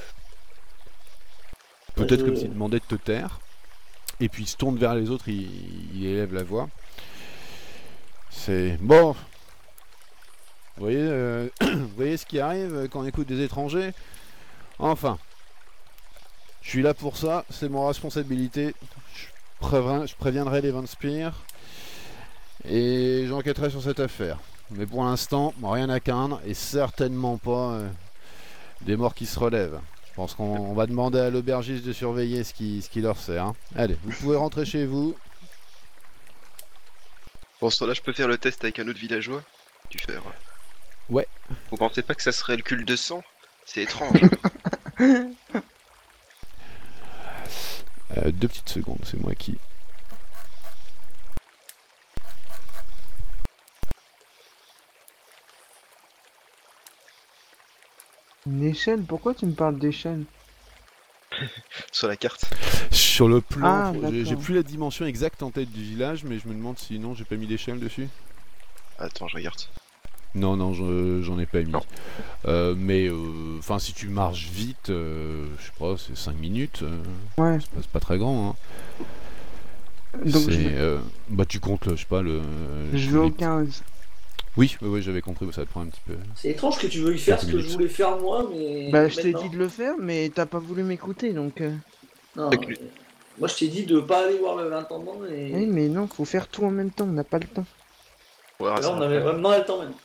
peut-être
Je-
comme s'il demandait de te taire. Et puis il se tourne vers les autres, il, il élève la voix. C'est bon. Vous voyez, euh, vous voyez ce qui arrive quand on écoute des étrangers? Enfin, je suis là pour ça, c'est mon responsabilité. Je, préviens, je préviendrai les Van Spear et j'enquêterai sur cette affaire. Mais pour l'instant, rien à craindre et certainement pas euh, des morts qui se relèvent. Je pense qu'on on va demander à l'aubergiste de surveiller ce qui, ce qui leur sert. hein. Allez, vous pouvez rentrer chez vous.
Pour ce temps-là, je peux faire le test avec un autre villageois. Tu fais.
Ouais.
Vous pensez pas que ça serait le culte de sang? C'est étrange.
Euh, deux petites secondes, c'est moi qui.
Une échelle? Pourquoi tu me parles d'échelle?
Sur la carte.
Sur le plan,
Ah,
faut- j'ai j'ai
d'accord.
plus la dimension exacte en tête du village, mais je me demande si non, j'ai pas mis d'échelle dessus.
Attends, je regarde.
Non, non, je- j'en ai pas mis.
Non.
Euh, mais, enfin, si tu marches vite, euh, je sais pas, c'est cinq minutes, euh,
Ouais.
c'est pas, c'est pas très grand. Hein.
Donc
C'est,
je vais,
euh, bah, tu comptes, je sais pas, le.
je
tous
vais au
les-
quinze.
Oui, oui, oui, j'avais compris, ça te prend un petit peu.
C'est étrange que tu veuilles faire ce
Quelques
que je
minutes.
voulais faire moi, mais.
Bah, je t'ai
maintenant-
dit de le faire, mais t'as pas voulu m'écouter donc. euh.
Non,
Avec
mais- Moi je t'ai dit de pas aller voir le- l'intendant et.
Oui, mais non, faut faire tout en même temps, on n'a pas le temps.
On verra
Là
ça
on avait
après.
vraiment le temps maintenant.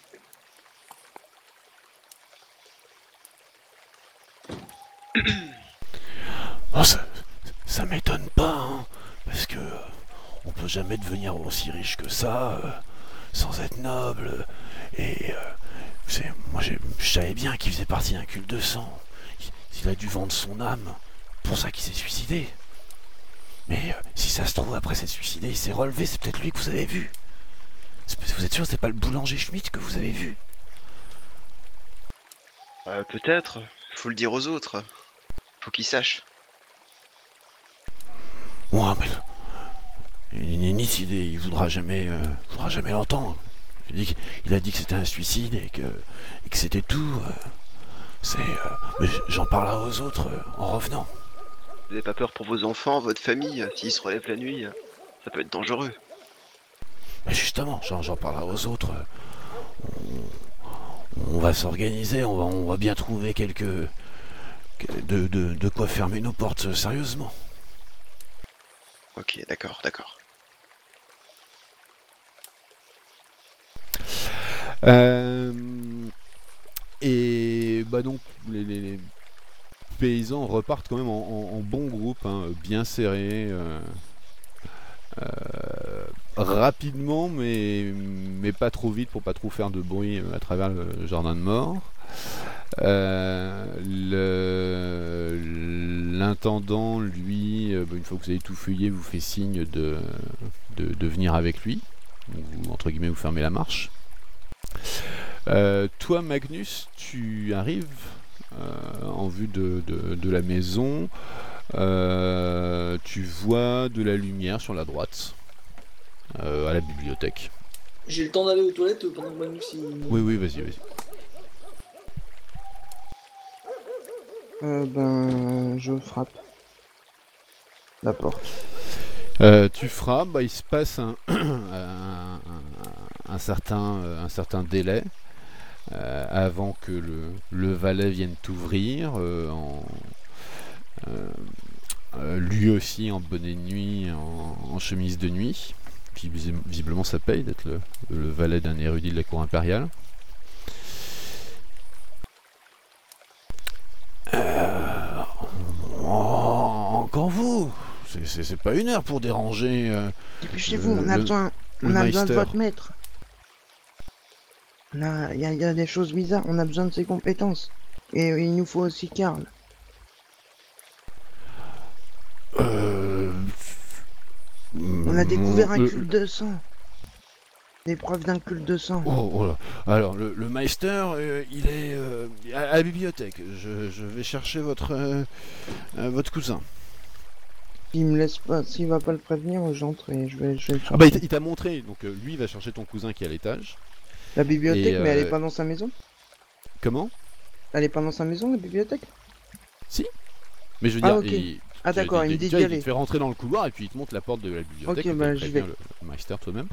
Oh, ça, ça m'étonne pas, hein, parce que euh, on peut jamais devenir aussi riche que ça euh, sans être noble. Et euh, c'est- moi, j'ai- je savais bien qu'il faisait partie d'un culte de sang. Il, il a dû vendre son âme, pour ça qu'il s'est suicidé. Mais euh, si ça se trouve, après s'être suicidé, il s'est relevé, c'est peut-être lui que vous avez vu. C'est- Vous êtes sûr que c'est pas le boulanger Schmitt que vous avez vu?
Euh, Peut-être. Faut le dire aux autres. Faut qu'ils sachent.
Ouais, mais il n'est ni idée, il voudra jamais, euh, voudra jamais l'entendre. Il, dit que- il a dit que c'était un suicide et que, et que c'était tout. euh, c'est, euh, mais j'en parlerai aux autres euh, en revenant.
Vous avez pas peur pour vos enfants, votre famille? S'ils se relèvent la nuit, ça peut être dangereux.
Mais justement, j'en, j'en parlerai aux autres. euh, On, on va s'organiser, on va, on va bien trouver quelques, de, de, de quoi fermer nos portes euh, sérieusement.
Ok, d'accord, d'accord.
Euh, et bah donc les, les- les paysans repartent quand même en, en- en bon groupe, hein, bien serrés. euh, euh, rapidement, mais, mais pas trop vite pour pas trop faire de bruit euh, à travers le jardin de mort. Euh, le- l'intendant, lui, euh, bah, une fois que vous avez tout feuillé, vous fait signe de, de, de venir avec lui. Donc vous, entre guillemets, vous fermez la marche. Euh, toi, Magnus, tu arrives euh, en vue de, de, de la maison. Euh, tu vois de la lumière sur la droite, euh, à la bibliothèque.
J'ai le temps d'aller aux toilettes pendant que Magnus il...
Oui, oui, vas-y, vas-y.
Euh, ben, je frappe la porte.
Euh, tu frappes, bah, il se passe un, un, un- un certain, euh, un certain délai euh, avant que le, le valet vienne t'ouvrir, euh, en, euh, euh, lui aussi en bonnet de nuit, en, en chemise de nuit. Puis visi- visiblement ça paye d'être le, le valet d'un érudit de la cour impériale. Euh, oh, encore vous c'est, c'est, c'est pas une heure pour déranger euh,
Dépêchez-vous,
le-
on a
le-
besoin,
le
on a besoin de
Meister.
votre maître. Là, il y, a- y a des choses bizarres, on a besoin de ses compétences. Et il nous faut aussi Karl.
Euh...
On a découvert un
le-
culte de sang. Des preuves d'un culte de sang.
Oh, oh là. Alors, le, le Meister, euh, il est euh, à, à la bibliothèque. Je, je vais chercher votre, euh, euh, votre cousin.
S'il me laisse pas, s'il va pas le prévenir, j'entre et je vais, je vais le
Ah bah, il
chercher.
t'a- il t'a montré. Donc, euh, lui, il va chercher ton cousin qui est à l'étage.
La bibliothèque,
Et,
mais elle est
euh,
pas dans sa maison.
Comment?
Elle est pas dans sa maison, la bibliothèque.
Si. Mais je veux
Ah,
dire,
ok.
il,
Ah
tu-
d'accord,
il,
il me dit
tu
d'y
vois, il
aller.
te fait rentrer dans le couloir et puis il te montre la porte de la bibliothèque.
Ok,
Donc,
bah,
il
j'y
prévient
vais.
le, le Meister toi-même.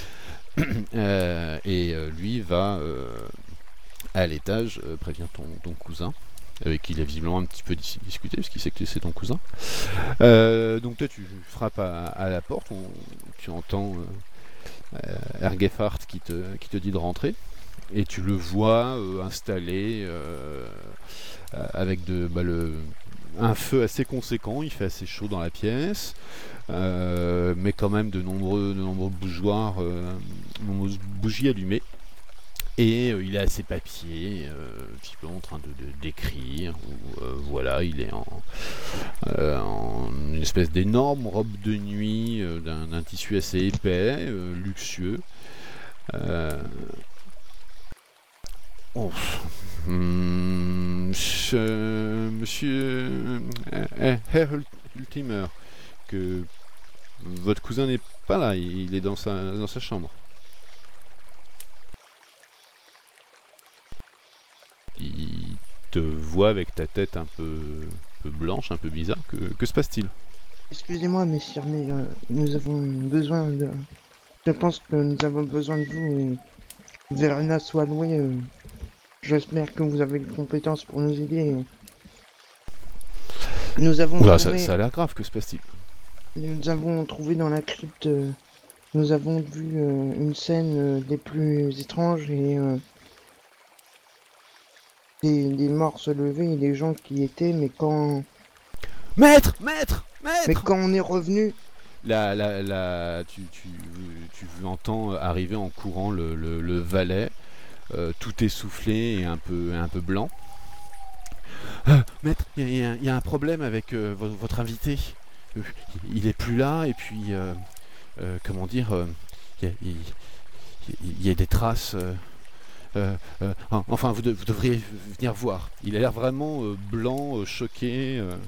Euh, et euh, lui va euh, à l'étage, euh, prévient ton, ton cousin, avec qui il a visiblement un petit peu dis- discuté, parce qu'il sait que c'est ton cousin. Euh, donc toi tu frappes à, à la porte, on- tu entends euh, euh, Ergefart qui te, qui te dit de rentrer, et tu le vois euh, installé euh, euh, avec de, bah, le, un feu assez conséquent, il fait assez chaud dans la pièce, euh, mais quand même de nombreux, de nombreux bougeoirs, euh, nombreuses bougies allumées. Et euh, il a ses papiers, euh, visiblement en train de, de- d'écrire, ou euh, voilà, il est en, euh, en une espèce d'énorme robe de nuit euh, d'un, d'un tissu assez épais, euh, luxueux. Euh, oh, hum, je- monsieur euh, euh, Herr Ult- Ultimer, que votre cousin n'est pas là, il est dans sa, dans sa chambre. Il te voit avec ta tête un peu, peu blanche, un peu bizarre. Que, que se passe-t-il?
Excusez-moi, messire, mais euh, nous avons besoin de. Je pense que nous avons besoin de vous et Verena soit louée. euh, J'espère que vous avez les compétences pour nous aider. Nous avons
Oula, ça,
trouvé,
ça a l'air grave, que se passe-t-il?
nous avons trouvé dans la crypte, euh, nous avons vu euh, une scène euh, des plus étranges et euh, des, des morts se lever et des gens qui y étaient, mais quand,
Maître! Maître!
mais
Maître!
quand on est revenu,
Là, là, là, tu, tu, tu entends arriver en courant le, le, le valet, euh, tout essoufflé et un peu, un peu blanc. Euh, maître, il y, a- y a un problème avec euh, vo- votre invité. Euh, il est plus là, et puis, euh, euh, comment dire, euh, il y, a- il- il y a des traces. euh, euh, euh, en- enfin, vous, de- vous devriez venir voir. Il a l'air vraiment euh, blanc, euh, choqué. euh.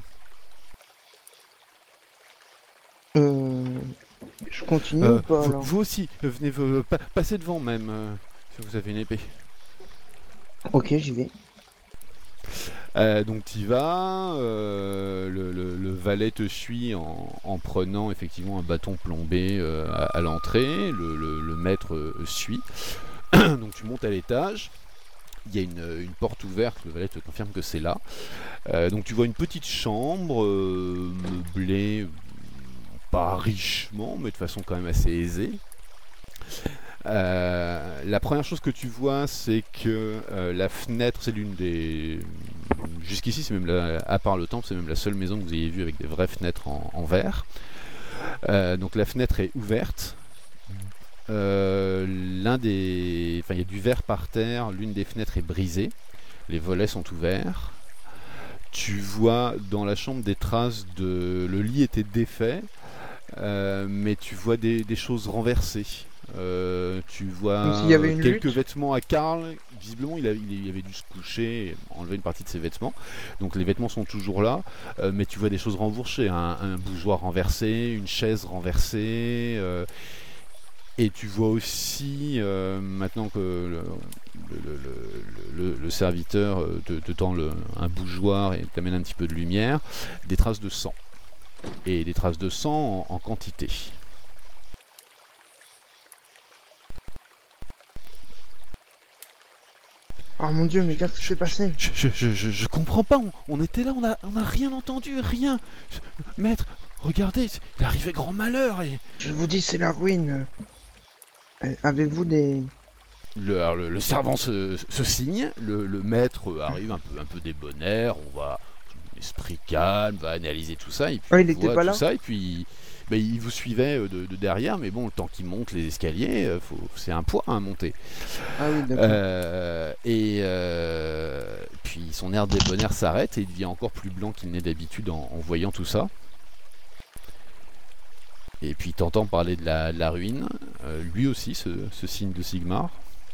euh, je continue
Euh,
ou pas
vous,
alors?
vous aussi, euh, venez euh, pa- passer devant même, euh, si vous avez une épée.
Ok, j'y vais.
Euh, donc tu y vas, euh, le, le- le valet te suit en, en prenant effectivement un bâton plombé euh, à, à l'entrée, le, le- le maître euh, suit. Donc tu montes à l'étage, il y a une, une porte ouverte, le valet te confirme que c'est là. Euh, donc tu vois une petite chambre euh, meublée, pas richement, mais de façon quand même assez aisée. Euh, la première chose que tu vois, c'est que euh, la fenêtre, c'est l'une des... Jusqu'ici, c'est même la... à part le temple, c'est même la seule maison que vous ayez vue avec des vraies fenêtres en, en verre. Euh, donc la fenêtre est ouverte. Euh, l'un des, enfin il y a du verre par terre. L'une des fenêtres est brisée. Les volets sont ouverts. Tu vois dans la chambre des traces de, le lit était défait, euh, mais tu vois des, des choses renversées. Euh, tu vois
Comme s'il y avait une
quelques
lutte.
vêtements à Karl. Visiblement, il, a- il avait dû se coucher et enlever une partie de ses vêtements. Donc les vêtements sont toujours là, euh, mais tu vois des choses renversées. Un, un bougeoir renversé, une chaise renversée. euh, et tu vois aussi, euh, maintenant que le, le- le- le- le- le serviteur euh, te, te tend le- un bougeoir et t'amène un petit peu de lumière, des traces de sang. Et des traces de sang en, en quantité.
Oh mon dieu, mais qu'est-ce qui s'est passé?
Je, je, je, je- je comprends pas, on, on était là, on a, on a rien entendu, rien. Maître, regardez, il arrivait grand malheur et...
Je vous dis, c'est la ruine. Euh, Avez-vous des...
Le, alors, le- le servant se, se signe, le, le maître arrive un peu, un peu débonnaire, on va... Esprit calme, va analyser tout ça, et puis
Ah, il
il
était
voit
pas
tout
là
ça, et puis... ben, il vous suivait euh, de, de derrière, mais bon, le temps qu'il monte les escaliers, euh, faut, c'est un poids à monter.
Ah oui, d'accord.
Euh, et euh, puis son air débonnaire s'arrête et il devient encore plus blanc qu'il n'est d'habitude en, en voyant tout ça. Et puis t'entends parler de la, de la ruine, euh, lui aussi ce, ce signe de Sigmar.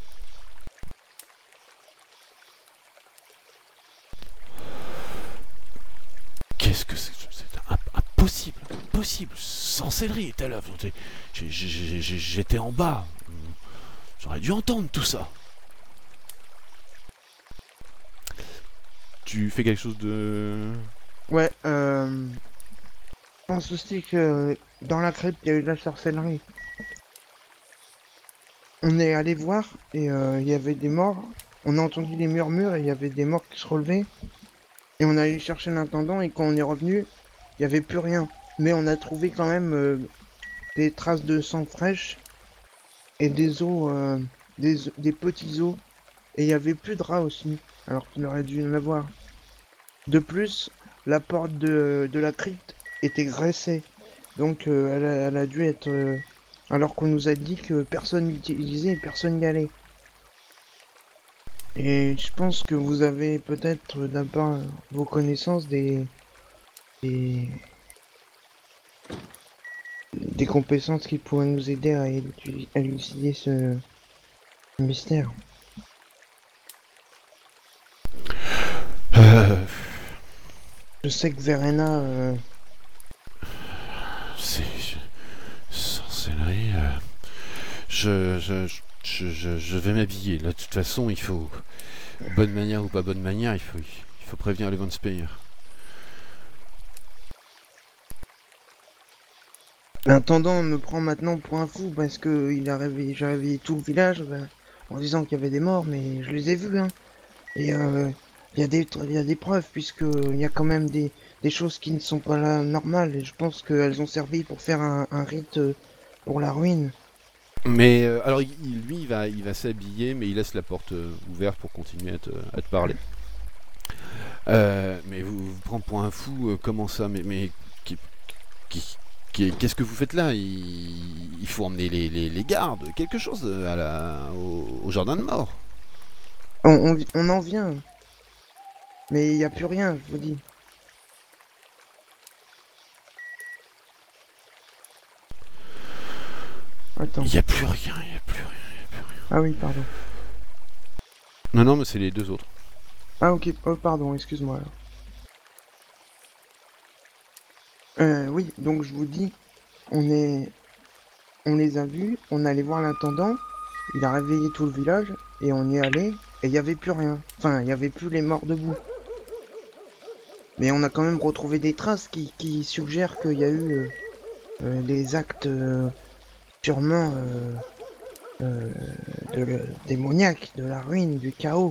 Qu'est-ce que c'est? C'est imp- impossible, impossible. Sorcellerie est à l'œuvre. J'ai- j'ai- j'ai- J'étais en bas. J'aurais dû entendre tout ça. Tu fais quelque chose de...
Ouais, euh... je pense aussi que dans la crypte, il y a eu de la sorcellerie. On est allé voir et euh, il y avait des morts. On a entendu des murmures et il y avait des morts qui se relevaient. Et on est allé chercher l'intendant et quand on est revenu, il n'y avait plus rien. Mais on a trouvé quand même euh, des traces de sang fraîche et des os, euh, des, des petits os. Et il n'y avait plus de rats aussi, alors qu'il aurait dû y en avoir. De plus, la porte de, de la crypte était graissée. Donc euh, elle, a, elle a dû être... euh, alors qu'on nous a dit que personne l'utilisait et personne n'y allait. Et je pense que vous avez peut-être euh, d'abord vos connaissances des... des... des compétences qui pourraient nous aider à, élu- à élucider ce mystère.
Euh,
Je sais que Verena... euh,
c'est... je- Sorcellerie... euh, Je, je, je, je, je vais m'habiller. Là, de toute façon, il faut... Bonne manière ou pas bonne manière, il faut, il faut prévenir les Vanspeyer.
L'intendant me prend maintenant pour un fou parce que il a réveillé, j'ai réveillé tout le village ben, en disant qu'il y avait des morts, mais je les ai vus, hein. Et euh, il y a des, tr- il y a des preuves puisque il y a quand même des, des choses qui ne sont pas là normales et je pense qu'elles ont servi pour faire un, un rite euh, pour la ruine.
Mais euh, alors, il- il- lui, il va, il va s'habiller, mais il laisse la porte euh, ouverte pour continuer à te, à te parler. Euh, mais vous vous prend pour un fou, euh, comment ça? Mais, mais qui- qui- qui- qu'est-ce que vous faites là? il, il faut emmener les, les, les gardes, quelque chose euh, à la, au, au jardin de mort.
On, on, vi- on en vient, mais il n'y a plus rien, je vous dis. Attends.
Il n'y a plus rien, il n'y a plus rien.
Ah oui, pardon.
Non, non, mais c'est les deux autres.
Ah ok, oh, pardon, excuse-moi alors. Euh, oui, donc je vous dis, on est, on les a vus, on allait voir l'intendant, il a réveillé tout le village et on y est allé et il n'y avait plus rien. Enfin, il n'y avait plus les morts debout. Mais on a quand même retrouvé des traces qui, qui suggèrent qu'il y a eu euh, euh, des actes euh, sûrement euh, euh, de le- démoniaques, de la ruine, du chaos.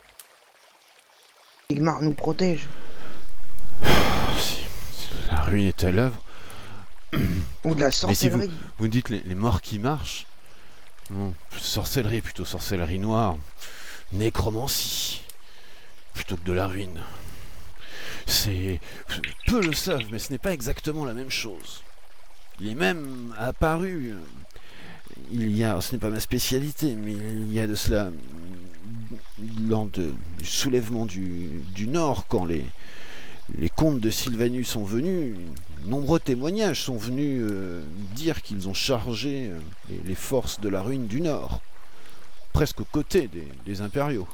Sigmar nous protège.
Si, si la ruine est à l'œuvre.
Ou de la
Mais si
sorcellerie.
Vous me dites les, les morts qui marchent? Non, sorcellerie, plutôt sorcellerie noire. Nécromancie, plutôt que de la ruine. C'est... Peu le savent, mais ce n'est pas exactement la même chose. Il est même apparu, il y a, ce n'est pas ma spécialité, mais il y a de cela, lors de, du soulèvement du, du Nord, quand les, les comtes de Sylvanus sont venus, nombreux témoignages sont venus euh, dire qu'ils ont chargé euh, les, les forces de la ruine du Nord, presque aux côtés des, des impériaux.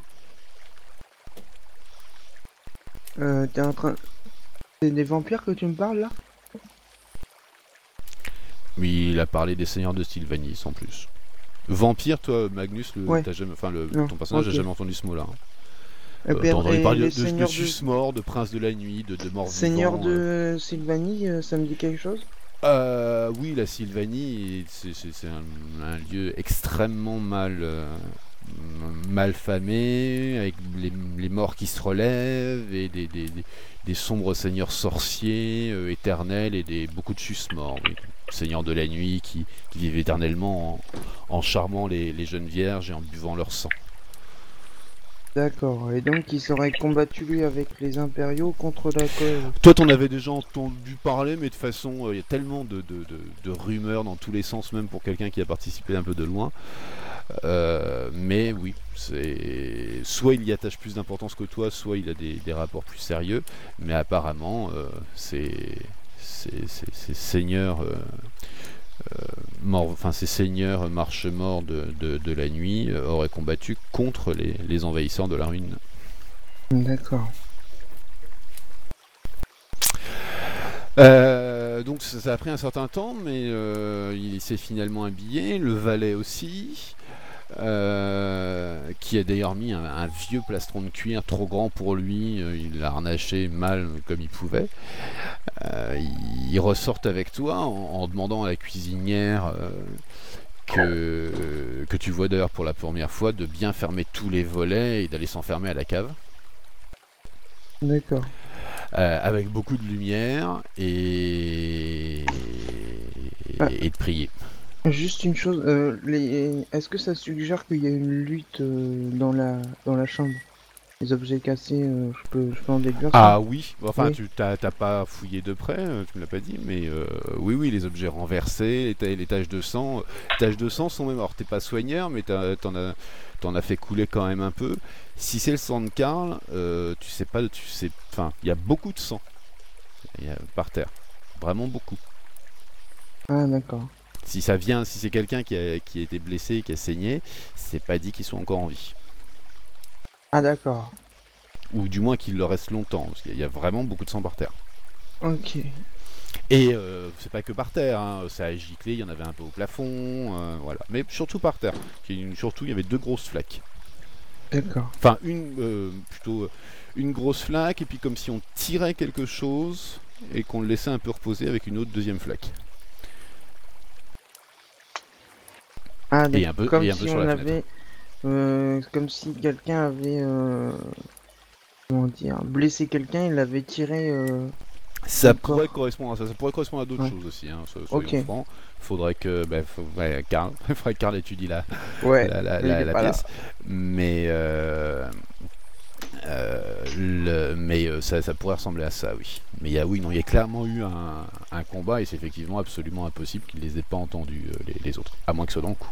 Euh, t'es en train... C'est des vampires que tu me parles là?
Oui, il a parlé des seigneurs de Sylvanis en plus. Vampire, toi, Magnus, le,
Ouais.
t'as jamais, enfin, le,
Non,
ton personnage n'a
ok.
jamais entendu ce mot-là. Hein.
Euh,
Euh,
per-
t'as entendu
et
parler de,
les
de, de
seigneurs de...
Sus-Mort, de Prince de la Nuit, de, de Mort-Vivant.
Seigneur
euh.
de Sylvanie, euh, ça me dit quelque chose?
Euh, oui, la Sylvanie, c'est, c'est, c'est un, un lieu extrêmement mal, euh, mal famé, avec les, les morts qui se relèvent, et des, des, des, des sombres seigneurs sorciers, euh, éternels, et des, beaucoup de sus-morts, oui. Seigneurs de la nuit qui, qui vivent éternellement en, en charmant les, les jeunes vierges et en buvant leur sang.
D'accord, et donc il serait combattu lui avec les impériaux contre la co-
Toi, t'en avais déjà entendu parler, mais de façon, il euh, y a tellement de, de, de, de rumeurs dans tous les sens, même pour quelqu'un qui a participé un peu de loin. Euh, mais oui, c'est soit il y attache plus d'importance que toi, soit il a des, des rapports plus sérieux. Mais apparemment, euh, c'est ces seigneurs euh, euh, morts, enfin ces seigneurs marche-morts de, de, de la nuit euh, auraient combattu contre les, les envahisseurs de la ruine.
D'accord.
Euh, donc ça, ça a pris un certain temps, mais euh, il s'est finalement habillé, le valet aussi, euh, qui a d'ailleurs mis un, un vieux plastron de cuir trop grand pour lui, euh, il l'a harnaché mal comme il pouvait. Euh, ils ressortent avec toi en, en demandant à la cuisinière euh, que, que tu vois d'ailleurs pour la première fois de bien fermer tous les volets et d'aller s'enfermer à la cave.
D'accord.
Euh, avec beaucoup de lumière et,
Ah.
et de prier.
Juste une chose, euh, les... est-ce que ça suggère qu'il y a une lutte euh, dans la dans la chambre? Les objets cassés, euh, je peux je peux en déduire ça?
Ah oui, enfin
Oui.
tu t'as pas fouillé de près, euh, tu me l'as pas dit, mais euh, oui oui, les objets renversés, les, ta les taches de sang, euh, les taches de sang sont même, alors t'es pas soigneur, mais t'en as t'en as fait couler quand même un peu. Si c'est le sang de Karl, euh, tu sais pas, tu sais, enfin il y a beaucoup de sang, il y a, par terre, vraiment beaucoup.
Ah d'accord.
Si ça vient, si c'est quelqu'un qui a, qui a été blessé, qui a saigné, c'est pas dit qu'ils sont encore en vie.
Ah d'accord.
Ou du moins qu'il leur reste longtemps, parce qu'il y a vraiment beaucoup de sang par terre.
Ok.
Et euh, c'est pas que par terre, hein, ça a giclé, il y en avait un peu au plafond, euh, voilà. Mais surtout par terre. Surtout, il y avait deux grosses flaques.
D'accord.
Enfin, une, euh, plutôt une grosse flaque, et puis comme si on tirait quelque chose, et qu'on le laissait un peu reposer avec une autre deuxième flaque.
Ah
Et un peu,
comme
et un
si
peu sur
on
la
avait,
fenêtre.
euh, comme si quelqu'un avait, euh, comment dire, blessé quelqu'un, il l'avait tiré. Euh...
Ça
Encore.
pourrait correspondre à ça, ça pourrait correspondre à d'autres
Ouais.
choses aussi, hein, soyons
Ok.
francs. Faudrait que, bah, faut, ouais, Karl, faudrait que Karl étudie la,
Ouais.
la, la,
il
la,
est
la
pas
pièce.
là.
Mais, euh, euh, le, mais euh, ça, ça pourrait ressembler à ça, oui. Mais il y a, oui, non, il y a clairement eu un, un combat et c'est effectivement absolument impossible qu'ils les aient pas entendus, euh, les, les autres, à moins que ce soit dans le coup.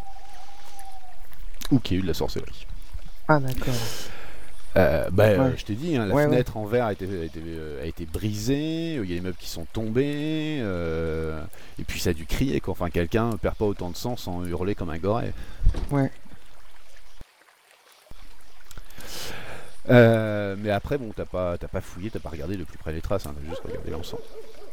Ou qu'il y ait eu de la sorcellerie.
Ah d'accord.
Euh, bah,
Ouais.
euh, je t'ai dit, hein, la
Ouais,
fenêtre en verre a été, a, été, euh, a été brisée, il y a des meubles qui sont tombés, euh, et puis ça a dû crier, quoi. Enfin, quelqu'un ne perd pas autant de sang sans hurler comme un goret.
Ouais.
Euh, mais après, bon, t'as pas, t'as pas fouillé, t'as pas regardé de plus près les traces, hein, t'as juste regardé l'ensemble.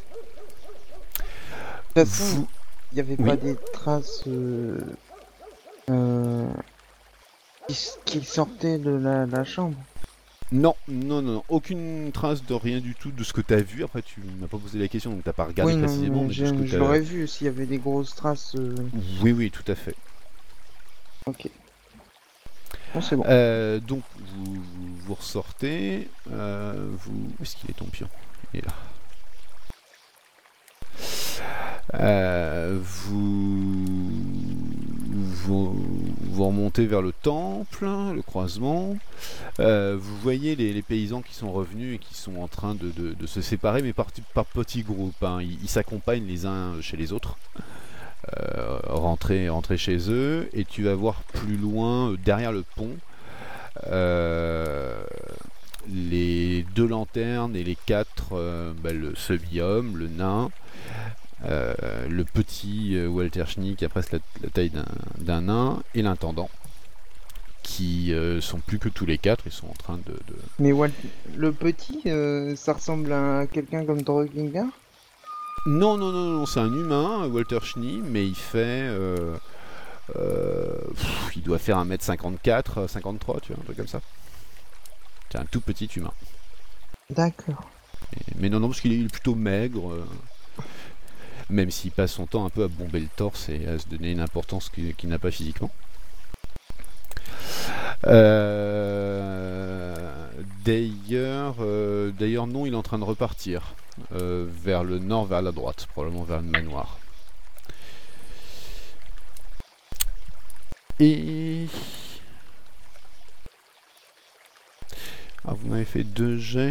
De toute façon,
Vous...
il n'y avait
Oui.
pas des traces euh, euh, qui, qui sortaient de la, la chambre.
Non, non, non, non, aucune trace de rien du tout de ce que t'as vu. Après, tu m'as pas posé la question, donc t'as pas regardé
Oui, non,
précisément,
mais
mais
je,
de ce que
je
t'as...
l'aurais vu s'il y avait des grosses traces. euh,
Oui, oui, tout à fait.
Ok. Bon, c'est bon.
Euh, donc vous, vous, vous ressortez, euh, vous... Où est-ce qu'il est ton pion? Il est là. Euh, vous... vous, vous remontez vers le temple, le croisement. Euh, vous voyez les, les paysans qui sont revenus et qui sont en train de, de- de se séparer, mais par, par petits groupes. Hein. Ils ils s'accompagnent les uns chez les autres. Euh, rentrer, rentrer chez eux. Et tu vas voir plus loin, euh, derrière le pont, euh, les deux lanternes et les quatre, euh, bah, le semi-homme, le nain, euh, le petit euh, Walter Schnie qui a presque la, la taille d'un, d'un nain, et l'intendant, qui euh, sont plus que tous les quatre, ils sont en train de... de-
Mais Wal- le petit, euh, ça ressemble à quelqu'un comme Droginger?
Non, non, non, non, c'est un humain, Walter Schnie, mais il fait... euh, euh, pff, il doit faire un mètre cinquante-quatre, cinquante-trois, tu vois, un truc comme ça. C'est un tout petit humain.
D'accord.
Et- mais non, non, parce qu'il est, il est plutôt maigre, euh, même s'il passe son temps un peu à bomber le torse et à se donner une importance qu'il, qu'il n'a pas physiquement. Euh, d'ailleurs, euh, d'ailleurs, non, il est en train de repartir euh, vers le nord, vers la droite, probablement vers le manoir. Et ah, vous m'avez fait deux jets.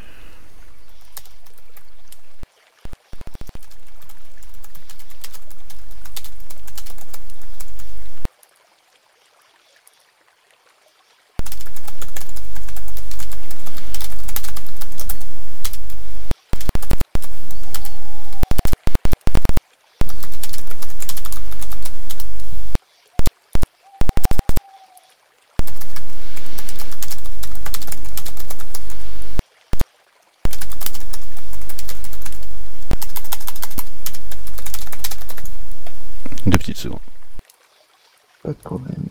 Deux petites secondes.
Pas de problème.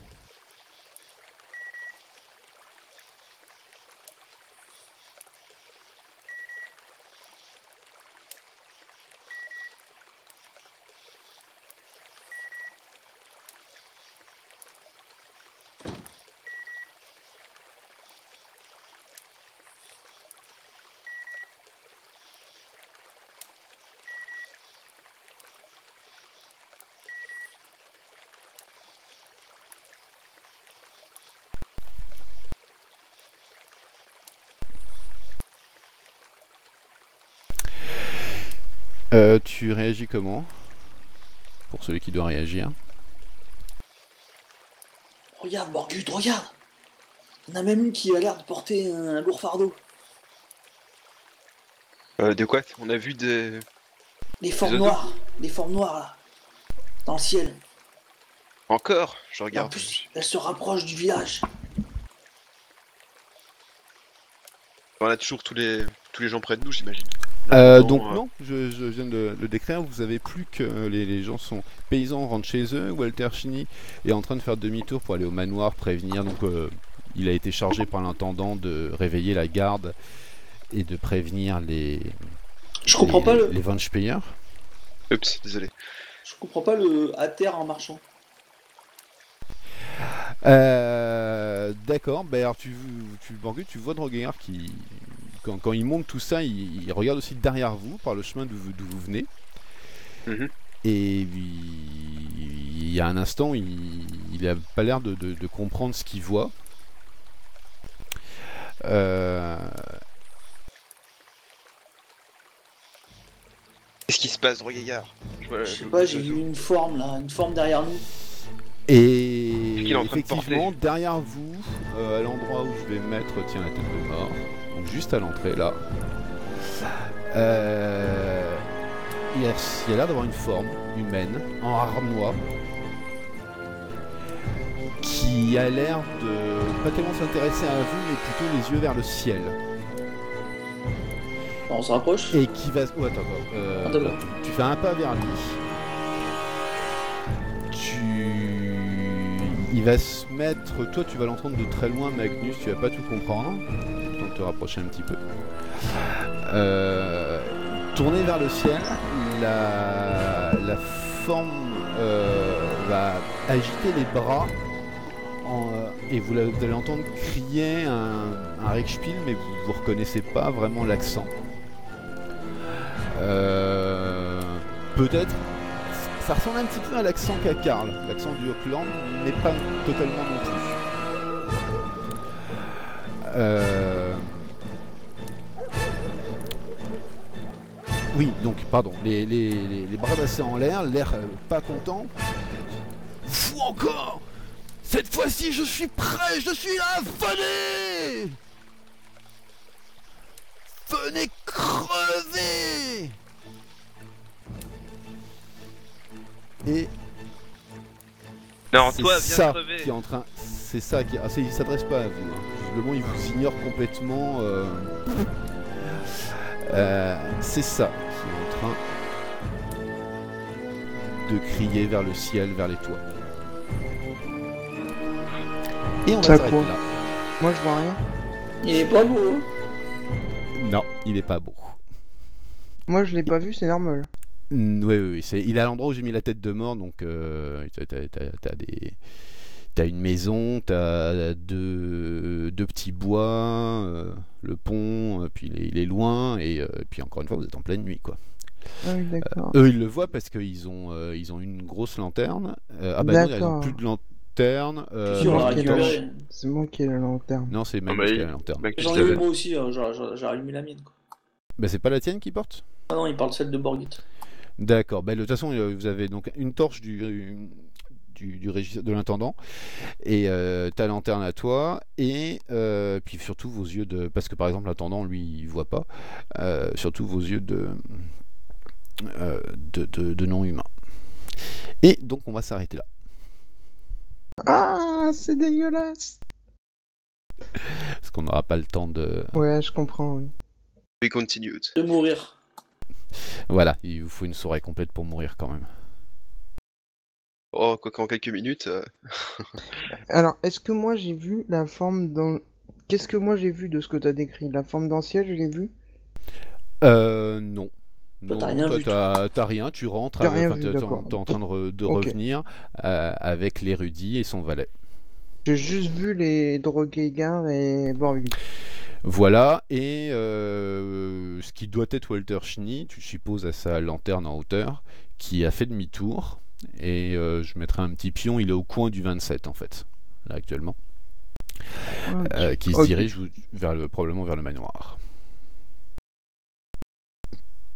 Euh, tu réagis comment? Pour celui qui doit réagir.
Regarde, Borgut, regarde. Il y en a même une qui a l'air de porter un lourd fardeau.
Euh, de quoi? On a vu des...
Les formes
Les oiseaux.
noires, les formes noires là, dans le ciel.
Encore? Je
Et en
regarde.
plus, elles se rapprochent du village.
On a toujours tous les tous les gens près de nous, j'imagine.
Euh,
Là-dedans,
donc
euh,
non, je, je viens de le décrire, vous avez plus que les, les gens sont paysans, rentrent chez eux, Walter Schnie est en train de faire demi-tour pour aller au manoir, prévenir, donc euh, il a été chargé par l'intendant de réveiller la garde et de prévenir les,
Je comprends
les,
pas le,
les Van Speyer.
Oups, désolé.
je comprends pas le à terre en marchant.
Euh, D'accord, bah alors tu, tu, Borgut, tu vois Droguer qui, quand, quand il monte tout ça, il, il regarde aussi derrière vous, par le chemin d'où vous- d'où vous venez.
Mhm.
Et il, il y a un instant, il, il a pas l'air de, de- de comprendre ce qu'il voit. Euh,
Qu'est-ce qui se passe, Drogaillard? Je vois-
Je sais
je-
pas,
je-
j'ai vu une forme là, une forme derrière nous.
et
qu'il est en train de
effectivement, derrière vous, euh, à l'endroit où je vais mettre, tiens, la tête de mort, donc juste à l'entrée là, euh, il y a, il y a l'air d'avoir une forme humaine en harnois qui a l'air de pas tellement s'intéresser à vous, mais plutôt les yeux vers le ciel.
On se rapproche.
Et qui va... Oh, attends, attends, euh,
Ah, d'accord.
tu fais un pas vers lui. Tu... Il va se mettre... Toi, tu vas l'entendre de très loin, Magnus, tu vas pas tout comprendre. Donc te rapprocher un petit peu. Euh... Tourner vers le ciel, la, la forme euh, va agiter les bras en, euh, et vous, la- vous allez entendre crier un, un Reichspiel, mais vous ne reconnaissez pas vraiment l'accent. Euh, Peut-être, ça ressemble un petit peu à l'accent qu'a Karl. L'accent du Auckland, mais pas totalement non plus. Euh... Oui, donc, pardon, les, les, les, les bras passés en l'air, l'air euh, pas content. Fou encore! Cette fois-ci, je suis prêt, je suis là, venez! Venez crever! Et
Non,
c'est
toi, viens
ça
crever.
qui est en train, c'est ça qui, ah, c'est- il s'adresse pas à vous. Hein. Visiblement, il vous ignore complètement. Euh... Euh, c'est ça qui est en train de crier vers le ciel, vers les toits. Et on va
Ça
s'arrêter
quoi
là.
Moi je vois rien.
Il est pas beau. Hein.
Non, il est pas beau.
Moi je l'ai pas vu, c'est normal.
Mm, oui, oui, oui, c'est, il est à l'endroit où j'ai mis la tête de mort, donc euh, t'as, t'as- t'as- t'as des, t'as une maison, t'as deux, deux petits bois, euh, le pont, euh, puis il est, il est loin, et euh, puis encore une fois, vous êtes en pleine nuit, quoi.
Ah oui, d'accord.
Eux, ils le voient parce qu'ils ont, euh, ils ont une grosse lanterne. Euh, ah bah non, ils
D'accord.
ont plus de lanterne. Euh,
Si, on l'a
par contre,
récupéré.
récupéré.
C'est moi qui ai la lanterne.
non, c'est
Ah
Magnus
bah,
qui
il-
a la lanterne.
Magnus
J'en ai
l'avait.
eu moi aussi, hein, j'ai j'ai- j'ai allumé la mienne. Quoi.
Bah c'est pas la tienne qui porte.
Ah non, il parle celle de Borgit.
D'accord. Bah, de toute façon, euh, vous avez donc une torche du, du, du régisseur, de l'intendant, et euh, ta lanterne à toi, et euh, puis surtout vos yeux de, parce que par exemple l'intendant lui il voit pas, euh, surtout vos yeux de euh, de, de, de non humain. Et donc on va s'arrêter là.
Ah, c'est dégueulasse.
Parce qu'on n'aura pas le temps de.
Ouais, je comprends. Oui.
We continued.
De mourir.
Voilà, il vous faut une soirée complète pour mourir quand même.
Oh, quoi qu'en quelques minutes. euh,
Alors, est-ce que moi j'ai vu la forme dans... Qu'est-ce que moi j'ai vu de ce que t'as décrit? La forme d'ancienne, je l'ai vue?
Euh, non.
Toi,
Non,
t'as
non,
rien
toi,
vu,
t'as, t'as rien, tu rentres,
T'as
avec-
rien
enfin,
vu,
t'es,
d'accord.
t'es en train de, re- de
Ok.
revenir euh, avec l'érudit et son valet.
J'ai juste vu les Droguegar et Borgit.
Voilà, et euh, ce qui doit être Walter Schnee, tu supposes à sa lanterne en hauteur, qui a fait demi-tour, et euh, je mettrai un petit pion, il est au coin du vingt-sept en fait, là actuellement,
Ok.
euh, qui se
Ok.
dirige vers le, probablement vers le manoir.